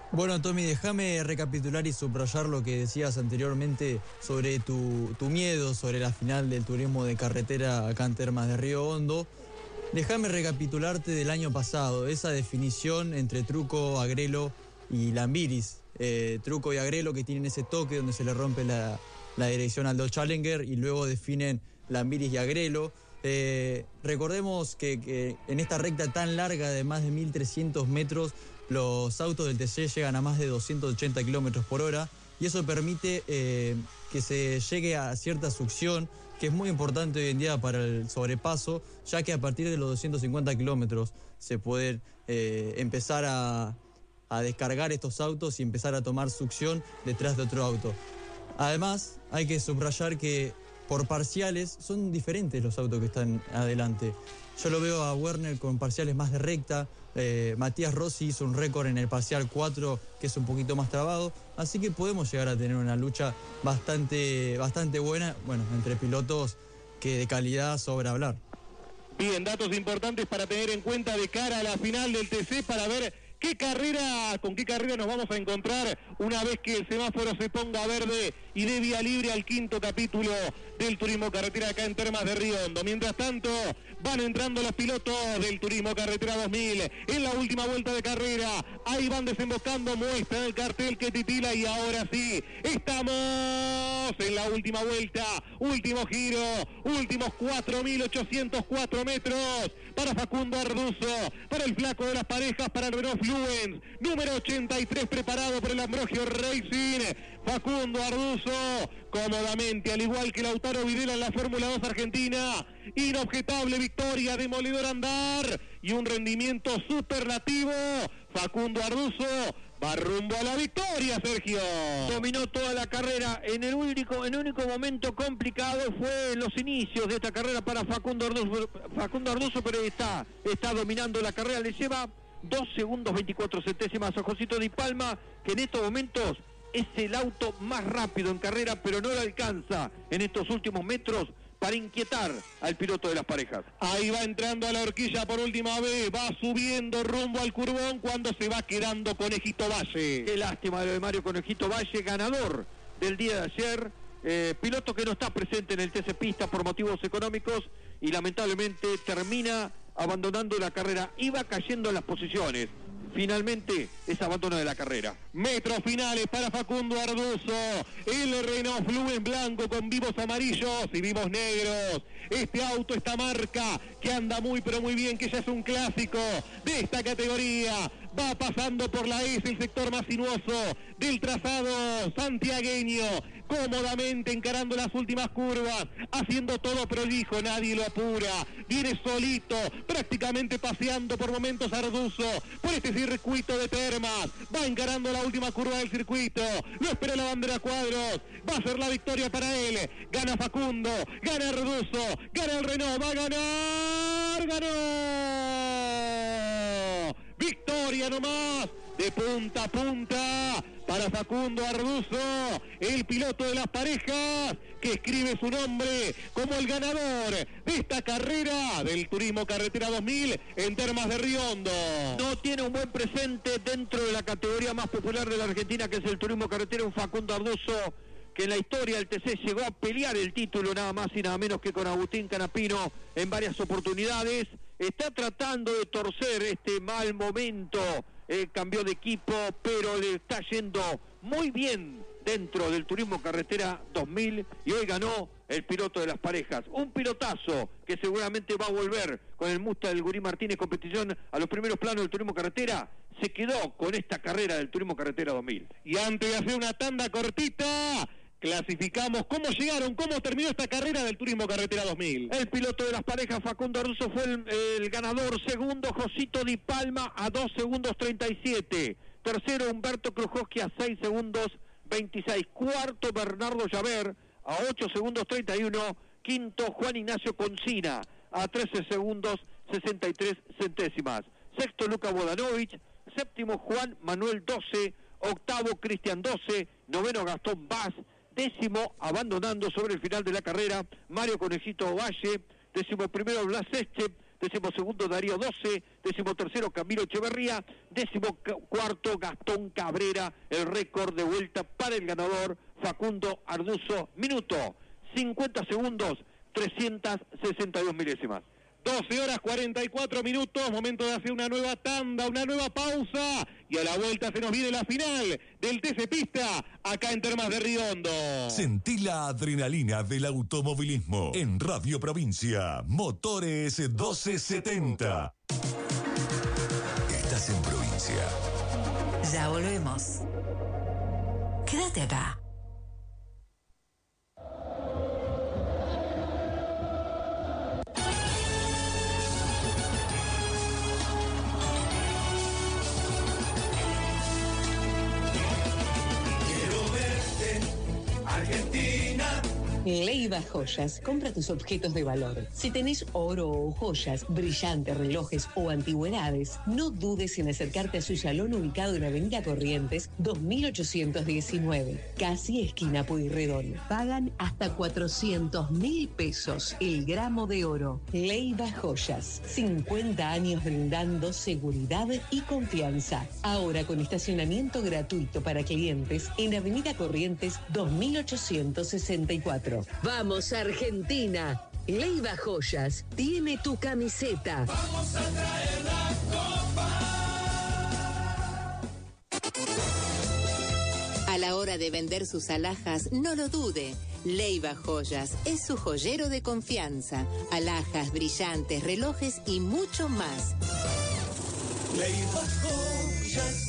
Speaker 3: Bueno, Tommy, déjame recapitular y subrayar lo que decías anteriormente sobre tu miedo sobre la final del turismo de carretera acá en Termas de Río Hondo. Déjame recapitularte del año pasado, esa definición entre Truco, Agrelo y Lambiris. Truco y Agrelo que tienen ese toque donde se le rompe la dirección al Dodge Challenger y luego definen Lambiris y Agrelo. Recordemos que en esta recta tan larga de más de 1.300 metros, los autos del TC llegan a más de 280 kilómetros por hora y eso permite que se llegue a cierta succión, que es muy importante hoy en día para el sobrepaso, ya que a partir de los 250 kilómetros se pueden empezar a descargar estos autos y empezar a tomar succión detrás de otro auto. Además, hay que subrayar que por parciales son diferentes los autos que están adelante. Yo lo veo a Werner con parciales más de recta. Matías Rossi hizo un récord en el parcial 4 que es un poquito más trabado, así que podemos llegar a tener una lucha bastante buena, bueno, entre pilotos que de calidad sobra hablar.
Speaker 2: Bien, datos importantes para tener en cuenta de cara a la final del TC para ver con qué carrera nos vamos a encontrar una vez que el semáforo se ponga verde y dé vía libre al quinto capítulo del Turismo Carretera acá en Termas de Río Hondo. Mientras tanto, van entrando los pilotos del Turismo Carretera 2000 en la última vuelta de carrera. Ahí van desembocando, muestran el cartel que titila y ahora sí, estamos en la última vuelta, último giro, últimos 4.804 metros para Facundo Arduzo, para el flaco de las parejas, para el Renault Fluence, número 83 preparado por el Ambrogio Racing. Facundo Arduzo, cómodamente, al igual que Lautaro Videla en la Fórmula 2 Argentina, inobjetable victoria, demoledor andar y un rendimiento superlativo. Facundo Arduzo va rumbo a la victoria, Sergio.
Speaker 1: Dominó toda la carrera. En el único momento complicado fue en los inicios de esta carrera para Facundo Arduzo, pero está dominando la carrera. Le lleva 2 segundos 24 centésimas a Josito Di Palma, que en estos momentos es el auto más rápido en carrera, pero no le alcanza en estos últimos metros para inquietar al piloto de las parejas.
Speaker 2: Ahí va entrando a la horquilla por última vez, va subiendo rumbo al curbón cuando se va quedando Conejito Valle.
Speaker 1: Qué lástima lo de Mario Conejito Valle, ganador del día de ayer, piloto que no está presente en el TC Pista por motivos económicos y lamentablemente termina abandonando la carrera. Iba cayendo en las posiciones. Finalmente es abandono de la carrera.
Speaker 2: Metros finales para Facundo Arduzo. El Renault Fluence blanco con vivos amarillos y vivos negros. Este auto, esta marca que anda muy pero muy bien, que ya es un clásico de esta categoría. Va pasando por la S, el sector más sinuoso del trazado santiagueño, cómodamente encarando las últimas curvas, haciendo todo prolijo, nadie lo apura, viene solito, prácticamente paseando por momentos Arduzo, por este circuito de Termas, va encarando la última curva del circuito, lo espera la bandera cuadros, va a ser la victoria para él, gana Facundo, gana Arduzo, gana el Renault, va a ganar, ganó, victoria nomás, de punta a punta, para Facundo Arduzo, el piloto de las parejas, que escribe su nombre como el ganador de esta carrera del Turismo Carretera 2000 en Termas de Río Hondo.
Speaker 1: No tiene un buen presente dentro de la categoría más popular de la Argentina, que es el Turismo Carretera, un Facundo Arduzo, que en la historia del TC llegó a pelear el título nada más y nada menos que con Agustín Canapino en varias oportunidades. Está tratando de torcer este mal momento, cambió de equipo, pero le está yendo muy bien dentro del Turismo Carretera 2000 y hoy ganó el piloto de las parejas. Un pilotazo que seguramente va a volver con el Mustang del Gurí Martínez competición a los primeros planos del Turismo Carretera. Se quedó con esta carrera del Turismo Carretera 2000.
Speaker 2: Y antes de hacer una tanda cortita, clasificamos cómo terminó esta carrera del Turismo Carretera 2000.
Speaker 1: El piloto de las parejas, Facundo Arduzo, fue el ganador. Segundo, Josito Di Palma, a 2 segundos 37. Tercero, Humberto Krujowski, a 6 segundos 26. Cuarto, Bernardo Llaver, a 8 segundos 31. Quinto, Juan Ignacio Concina, a 13 segundos 63 centésimas. Sexto, Luka Bodanovich. Séptimo, Juan Manuel 12. Octavo, Cristian 12. Noveno, Gastón Vaz. Décimo, abandonando sobre el final de la carrera, Mario Conejito Valle. Décimo primero, Blas Eche. 12º Darío 12, 13º Camilo Echeverría, 14º Gastón Cabrera, el récord de vuelta para el ganador Facundo Arduzo, minuto 50 segundos 362 milésimas.
Speaker 2: 12 horas 44 minutos, momento de hacer una nueva tanda, una nueva pausa, y a la vuelta se nos viene la final del TC Pista, acá en Termas de Riondo.
Speaker 4: Sentí la adrenalina del automovilismo en Radio Provincia, Motores 1270. Estás en Provincia.
Speaker 5: Ya volvemos. Quédate acá.
Speaker 6: Argentina. Leiva Joyas, compra tus objetos de valor. Si tenés oro o joyas, brillantes, relojes o antigüedades, no dudes en acercarte a su salón ubicado en Avenida Corrientes 2819, casi esquina Pueyrredón. Pagan hasta 400.000 pesos el gramo de oro. Leiva Joyas, 50 años brindando seguridad y confianza. Ahora con estacionamiento gratuito para clientes en Avenida Corrientes 2864. Vamos Argentina, Leiva Joyas tiene tu camiseta. Vamos a traer la
Speaker 7: copa. A la hora de vender sus alhajas, no lo dude. Leiva Joyas es su joyero de confianza. Alhajas, brillantes, relojes y mucho más.
Speaker 4: Leiva Joyas.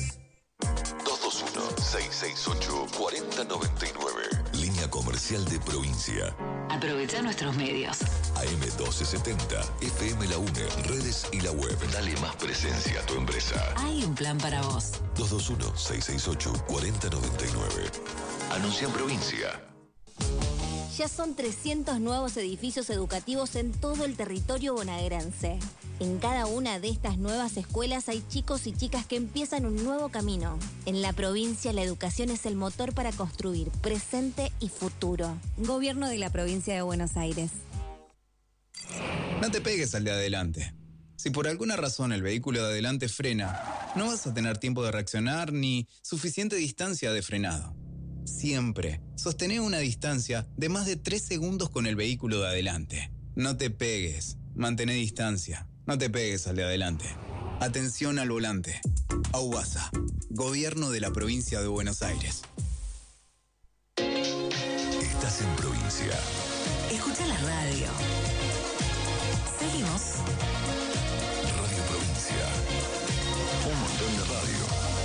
Speaker 4: 221-668-4099. Línea comercial de Provincia.
Speaker 5: Aprovecha nuestros medios.
Speaker 4: AM1270, FM La UNE, redes y la web. Dale más presencia a tu empresa.
Speaker 5: Hay un plan para vos.
Speaker 4: 221-668-4099. Anuncia en Provincia.
Speaker 8: Ya son 300 nuevos edificios educativos en todo el territorio bonaerense. En cada una de estas nuevas escuelas hay chicos y chicas que empiezan un nuevo camino. En la provincia, la educación es el motor para construir presente y futuro. Gobierno de la Provincia de Buenos Aires.
Speaker 9: No te pegues al de adelante. Si por alguna razón el vehículo de adelante frena, no vas a tener tiempo de reaccionar ni suficiente distancia de frenado. Siempre sostené una distancia de más de 3 segundos con el vehículo de adelante. No te pegues, mantén distancia. No te pegues al de adelante. Atención al volante. AUBASA, Gobierno de la Provincia de Buenos Aires.
Speaker 4: Estás en Provincia.
Speaker 5: Escucha la radio. Seguimos.
Speaker 4: Radio Provincia. Un montón de radio.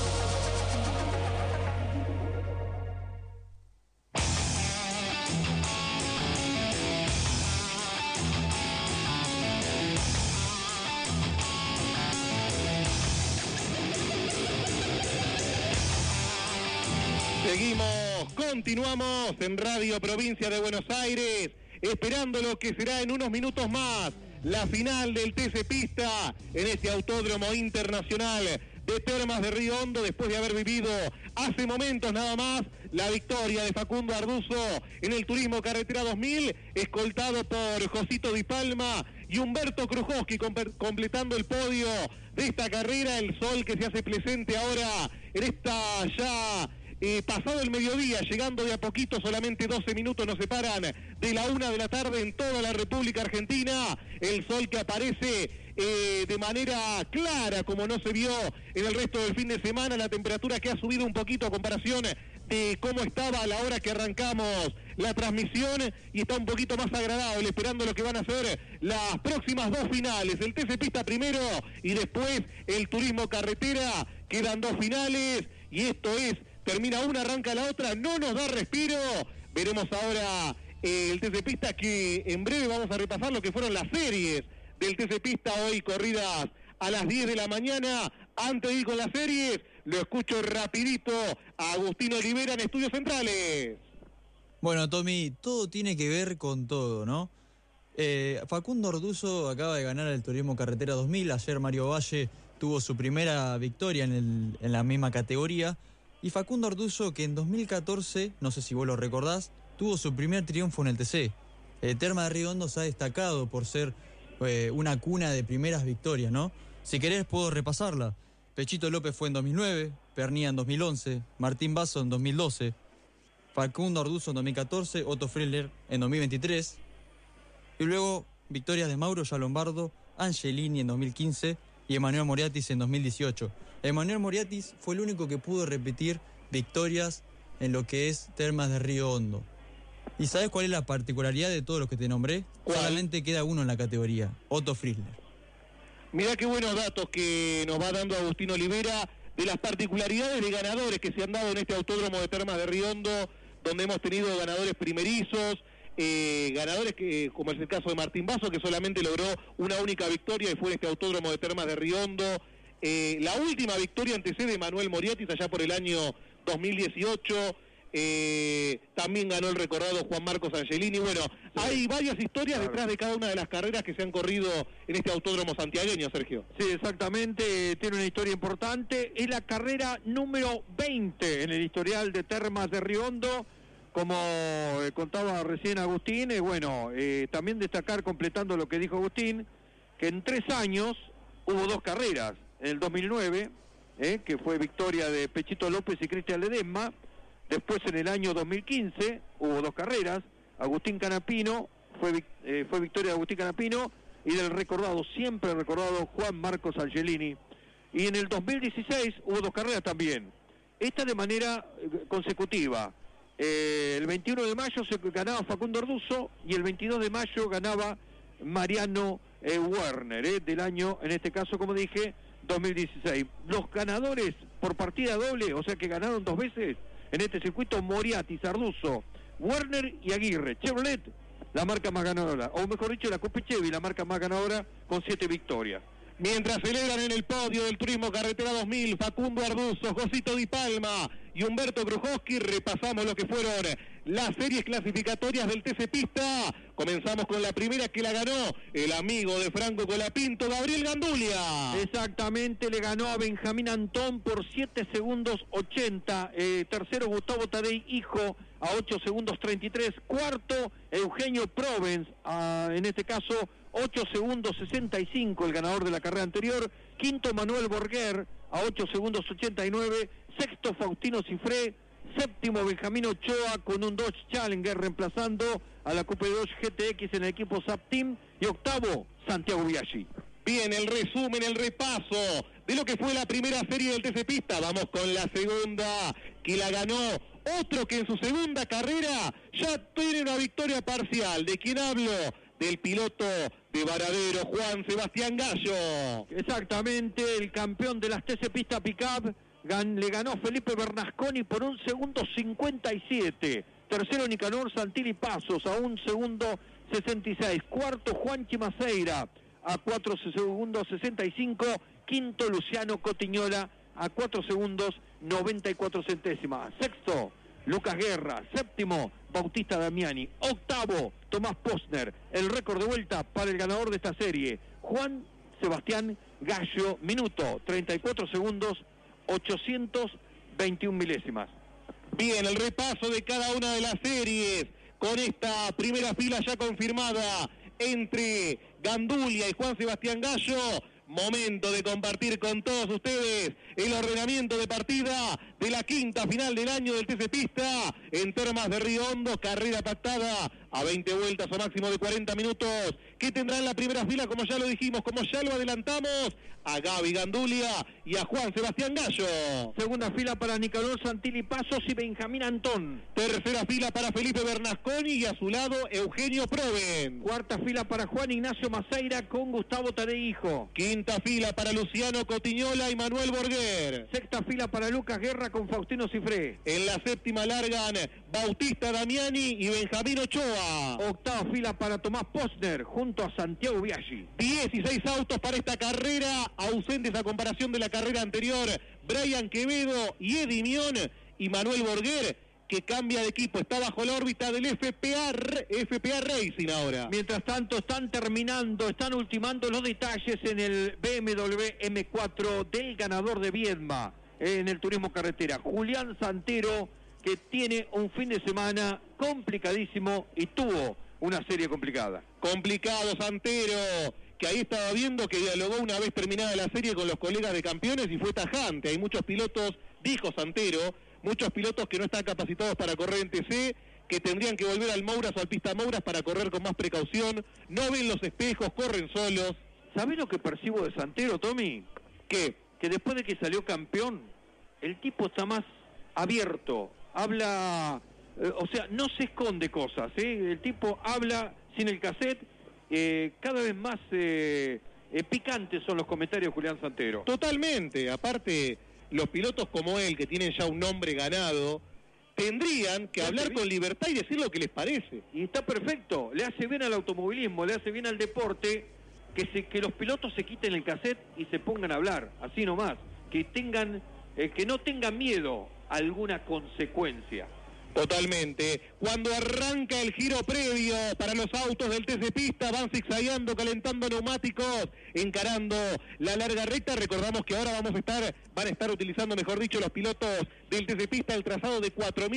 Speaker 2: Continuamos en Radio Provincia de Buenos Aires, esperando lo que será en unos minutos más la final del TC Pista en este Autódromo Internacional de Termas de Río Hondo, después de haber vivido hace momentos nada más la victoria de Facundo Arduzo en el Turismo Carretera 2000, escoltado por Josito Di Palma y Humberto Krujowski completando el podio de esta carrera. El sol que se hace presente ahora en esta ya... pasado el mediodía, llegando de a poquito, solamente 12 minutos nos separan de la 1 de la tarde en toda la República Argentina. El sol que aparece de manera clara, como no se vio en el resto del fin de semana. La temperatura que ha subido un poquito a comparación de cómo estaba a la hora que arrancamos la transmisión, y está un poquito más agradable, esperando lo que van a ser las próximas 2 finales. El TC Pista primero y después el Turismo Carretera. Quedan 2 finales y esto es... Termina una, arranca la otra, no nos da respiro. Veremos ahora el TC Pista, que en breve vamos a repasar lo que fueron las series del TC Pista hoy, corridas a las 10 de la mañana. Antes de ir con las series, lo escucho rapidito a Agustín Olivera en Estudios Centrales.
Speaker 3: Bueno, Tommy, todo tiene que ver con todo, ¿no? Facundo Arduzo acaba de ganar el Turismo Carretera 2000. Ayer Mario Valle tuvo su primera victoria en la misma categoría. Y Facundo Arduzo, que en 2014, no sé si vos lo recordás, tuvo su primer triunfo en el TC. Termas de Río Hondo se ha destacado por ser una cuna de primeras victorias, ¿no? Si querés puedo repasarla. Pechito López fue en 2009, Pernía en 2011, Martín Basso en 2012, Facundo Arduzo en 2014, Otto Friedler en 2023, y luego victorias de Mauro Giallombardo, Angelini en 2015 y Emanuel Moriatis en 2018. Emanuel Moriatis fue el único que pudo repetir victorias en lo que es Termas de Río Hondo. ¿Y sabes cuál es la particularidad de todos los que te nombré?
Speaker 2: ¿Cuál?
Speaker 3: Solamente queda uno en la categoría, Otto Friedler.
Speaker 2: Mirá qué buenos datos que nos va dando Agustín Olivera de las particularidades de ganadores que se han dado en este autódromo de Termas de Río Hondo, donde hemos tenido ganadores primerizos, ganadores que, como es el caso de Martín Basso, que solamente logró una única victoria y fue en este autódromo de Termas de Río Hondo. La última victoria antecede Manuel Moriatis allá por el año 2018. También ganó el recordado Juan Marcos Angelini. Bueno, hay varias historias detrás de cada una de las carreras que se han corrido en este autódromo santiagueño, Sergio.
Speaker 1: Sí, exactamente, tiene una historia importante. Es la carrera número 20 en el historial de Termas de Río Hondo. Como contaba recién Agustín, también destacar, completando lo que dijo Agustín, que en 3 años hubo 2 carreras. En el 2009, que fue victoria de Pechito López y Cristian Ledesma. Después, en el año 2015, hubo 2 carreras. Agustín Canapino, fue victoria de Agustín Canapino y del siempre recordado Juan Marcos Angelini. Y en el 2016 hubo 2 carreras también. Esta de manera consecutiva. El 21 de mayo se ganaba Facundo Arduzo y el 22 de mayo ganaba Mariano Werner, del año, en este caso, como dije, 2016. Los ganadores por partida doble, o sea que ganaron 2 veces en este circuito, Moriatis, Arduzo, Werner y Aguirre. Chevrolet, la marca más ganadora, o mejor dicho, la Coupe Chevy, la marca más ganadora, con 7 victorias.
Speaker 2: Mientras celebran en el podio del Turismo Carretera 2000, Facundo Arduzo, Josito Di Palma y Humberto Krujowski, repasamos lo que fueron las series clasificatorias del TC Pista. Comenzamos con la primera, que la ganó el amigo de Franco Colapinto, Gabriel Gandulia.
Speaker 1: Exactamente, le ganó a Benjamín Antón por 7 segundos 80. Tercero, Gustavo Tadei Hijo, a 8 segundos 33. Cuarto, Eugenio Provence, en este caso 8 segundos 65, el ganador de la carrera anterior. Quinto, Manuel Borguer, a 8 segundos 89. Sexto, Faustino Cifré. Séptimo, Benjamín Ochoa con un Dodge Challenger reemplazando a la Coupe Dodge GTX en el equipo SAP Team. Y octavo, Santiago Biaggi.
Speaker 2: Bien, el resumen, el repaso de lo que fue la primera serie del TC Pista. Vamos con la segunda, que la ganó otro que en su segunda carrera ya tiene una victoria parcial. ¿De quién hablo? Del piloto de Varadero, Juan Sebastián Gallo.
Speaker 1: Exactamente, el campeón de las TC Pista Pickup le ganó Felipe Bernasconi por 1 segundo 57. Tercero, Nicanor Santilli Pasos a 1 segundo 66. Cuarto, Juan Chimaceira a 4 segundos 65. Quinto, Luciano Cotiñola a 4 segundos 94 centésimas. Sexto, Lucas Guerra. Séptimo, Bautista Damiani. Octavo, Tomás Posner. El récord de vuelta para el ganador de esta serie, Juan Sebastián Gallo. Minuto 34 segundos 821 milésimas.
Speaker 2: Bien, el repaso de cada una de las series con esta primera fila ya confirmada entre Gandulia y Juan Sebastián Gallo. Momento de compartir con todos ustedes el ordenamiento de partida de la quinta final del año del TC Pista en Termas de Río Hondo. Carrera pactada a 20 vueltas o máximo de 40 minutos. ¿Qué tendrá en la primera fila? Como ya lo dijimos, como ya lo adelantamos, a Gaby Gandulia y a Juan Sebastián Gallo.
Speaker 1: Segunda fila para Nicanor Santilli Pasos y Benjamín Antón.
Speaker 2: Tercera fila para Felipe Bernasconi y a su lado Eugenio Provence.
Speaker 1: Cuarta fila para Juan Ignacio Maceira con Gustavo Tadei Hijo.
Speaker 2: Quinta fila para Luciano Cotiñola y Manuel Borguer.
Speaker 1: Sexta fila para Lucas Guerra con Faustino Cifré.
Speaker 2: En la séptima largan Bautista Damiani y Benjamín Ochoa.
Speaker 1: Octava fila para Tomás Posner junto a Santiago Biaggi.
Speaker 2: 16 autos para esta carrera, ausentes a comparación de la carrera anterior. Brian Quevedo y Eddie Mion y Manuel Borguer, que cambia de equipo, está bajo la órbita del FPA Racing ahora.
Speaker 1: Mientras tanto están ultimando los detalles en el BMW M4 del ganador de Viedma en el turismo carretera, Julián Santero, que tiene un fin de semana complicadísimo y tuvo una serie complicada.
Speaker 2: Complicado, Santero, que ahí estaba viendo que dialogó una vez terminada la serie con los colegas de campeones y fue tajante. Hay muchos pilotos, dijo Santero, muchos pilotos que no están capacitados para correr en TC, que tendrían que volver al Mouras o al Pista Mouras para correr con más precaución, no ven los espejos, corren solos.
Speaker 1: ¿Sabés lo que percibo de Santero, Tommy?
Speaker 2: ¿Qué?
Speaker 1: Que después de que salió campeón, el tipo está más abierto, habla, o sea, no se esconde cosas, el tipo habla sin el cassette, cada vez más picantes son los comentarios de Julián Santero.
Speaker 2: Totalmente, aparte, los pilotos como él, que tienen ya un nombre ganado, tendrían que hablar con libertad y decir lo que les parece.
Speaker 1: Y está perfecto, le hace bien al automovilismo, le hace bien al deporte, que los pilotos se quiten el cassette y se pongan a hablar, así nomás, que no tengan miedo a alguna consecuencia.
Speaker 2: Totalmente. Cuando arranca el giro previo para los autos del TC Pista, van zigzagueando, calentando neumáticos, encarando la larga recta. Recordamos que ahora van a estar utilizando, mejor dicho, los pilotos del TC Pista el trazado de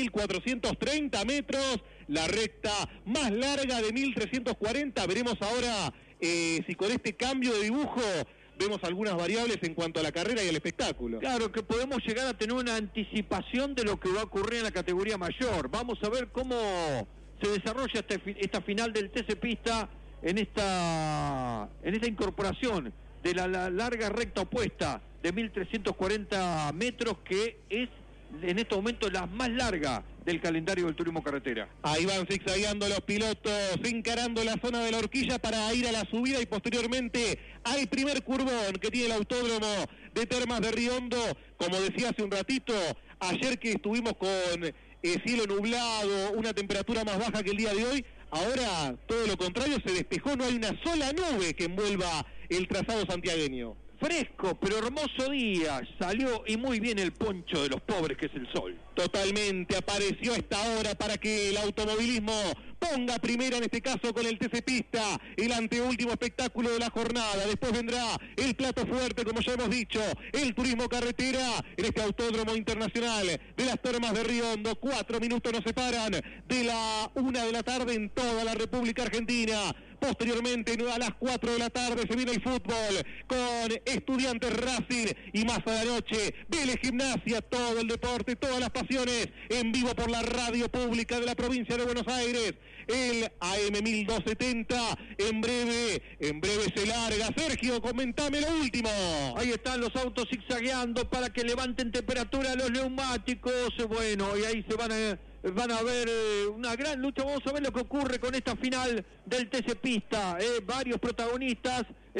Speaker 2: 4.430 metros, la recta más larga de 1.340. Veremos ahora si con este cambio de dibujo vemos algunas variables en cuanto a la carrera y al espectáculo.
Speaker 1: Claro, que podemos llegar a tener una anticipación de lo que va a ocurrir en la categoría mayor. Vamos a ver cómo se desarrolla esta final del TC Pista en esta incorporación de la larga recta opuesta de 1.340 metros, que es en este momento la más larga del calendario del turismo carretera.
Speaker 2: Ahí van zigzagueando los pilotos, encarando la zona de la horquilla para ir a la subida y posteriormente al primer curvón que tiene el autódromo de Termas de Riondo. Como decía hace un ratito, ayer que estuvimos con cielo nublado, una temperatura más baja que el día de hoy, ahora todo lo contrario, se despejó, no hay una sola nube que envuelva el trazado santiagueño.
Speaker 1: Fresco, pero hermoso día, salió y muy bien el poncho de los pobres, que es el sol.
Speaker 2: Totalmente, apareció a esta hora para que el automovilismo ponga primera, en este caso con el TC Pista, el anteúltimo espectáculo de la jornada. Después vendrá el plato fuerte, como ya hemos dicho, el turismo carretera en este autódromo internacional de las Termas de Riondo. 4 minutos nos separan de la 1 de la tarde en toda la República Argentina. Posteriormente, a las 4 de la tarde, se viene el fútbol con Estudiantes Racing y más a la noche, Vélez Gimnasia, todo el deporte, todas las pasiones, en vivo por la radio pública de la provincia de Buenos Aires, el AM 1270, en breve se larga. Sergio, comentame lo último.
Speaker 1: Ahí están los autos zigzagueando para que levanten temperatura los neumáticos, bueno, y ahí se van a ver una gran lucha. Vamos a ver lo que ocurre con esta final del TC Pista, varios protagonistas,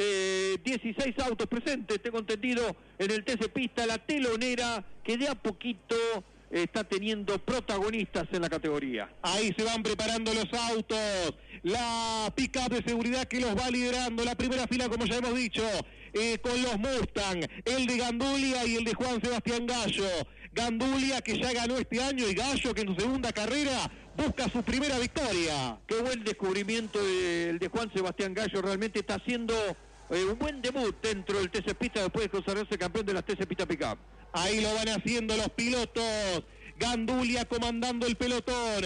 Speaker 1: 16 autos presentes, tengo entendido, en el TC Pista, la telonera que de a poquito está teniendo protagonistas en la categoría.
Speaker 2: Ahí se van preparando los autos, la pick-up de seguridad que los va liderando, la primera fila, como ya hemos dicho, con los Mustang, el de Gandulia y el de Juan Sebastián Gallo. Gandulia, que ya ganó este año, y Gallo, que en su segunda carrera busca su primera victoria.
Speaker 1: Qué buen descubrimiento el de Juan Sebastián Gallo, realmente está haciendo un buen debut dentro del TC Pista después de consagrarse campeón de las TC Pista Pickup.
Speaker 2: Ahí lo van haciendo los pilotos. Gandulia comandando el pelotón,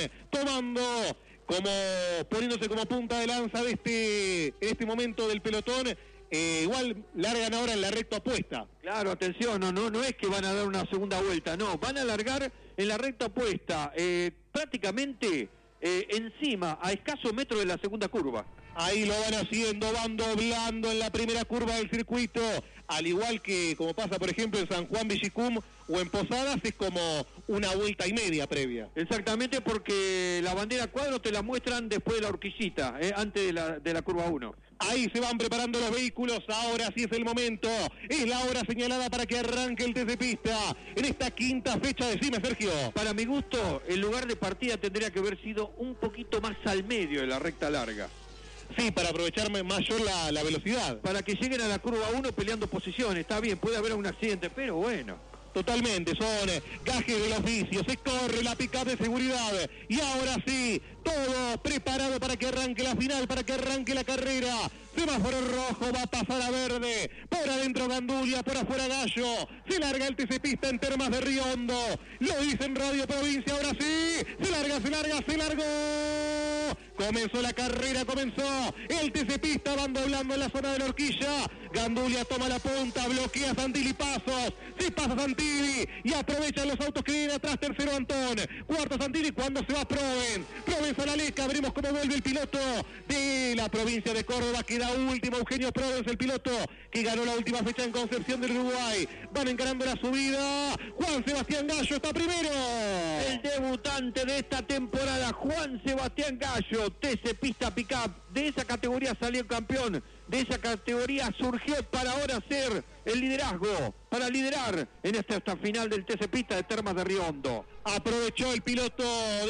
Speaker 2: poniéndose como punta de lanza de este momento del pelotón. Igual largan ahora en la recta opuesta.
Speaker 1: Claro, atención, no es que van a dar una segunda vuelta, no, van a largar en la recta opuesta, prácticamente encima, a escasos metros de la segunda curva.
Speaker 2: Ahí lo van haciendo, van doblando en la primera curva del circuito, al igual que como pasa por ejemplo en San Juan Villicum o en Posadas, es como una vuelta y media previa.
Speaker 1: Exactamente, porque la bandera cuadro te la muestran después de la horquillita, antes de la curva 1.
Speaker 2: Ahí se van preparando los vehículos, ahora sí es el momento, es la hora señalada para que arranque el TC Pista en esta quinta fecha. Decime, Sergio.
Speaker 1: Para mi gusto, el lugar de partida tendría que haber sido un poquito más al medio de la recta larga.
Speaker 2: Sí, para aprovechar mayor la velocidad.
Speaker 1: Para que lleguen a la curva 1 peleando posiciones, está bien, puede haber un accidente, pero bueno.
Speaker 2: Totalmente, son gajes del oficio, se corre la pick-up de seguridad y ahora sí, todo preparado para que arranque la final, para que arranque la carrera. Semáforo rojo, va a pasar a verde, por adentro Gandulia, por afuera Gallo, se larga el TC Pista en Termas de Riondo, lo dice en Radio Provincia, ahora sí, se largó, Comenzó la carrera, comenzó el TC Pista, van doblando en la zona de la horquilla. Gandulia toma la punta, bloquea Santilli pasos. Se pasa Santilli y aprovechan los autos que vienen atrás. Tercero Antón, cuarto Santilli. Cuando se va Provence a la Leca, veremos cómo vuelve el piloto de la provincia de Córdoba. Queda último Eugenio Provence, el piloto que ganó la última fecha en Concepción del Uruguay. Van encarando la subida. Juan Sebastián Gallo está primero.
Speaker 1: El debutante de esta temporada, Juan Sebastián Gallo, TC Pista Pickup. De esa categoría salió campeón. De esa categoría surgió para ahora ser el liderazgo, para liderar en esta final del TC Pista de Termas de Río Hondo.
Speaker 2: Aprovechó el piloto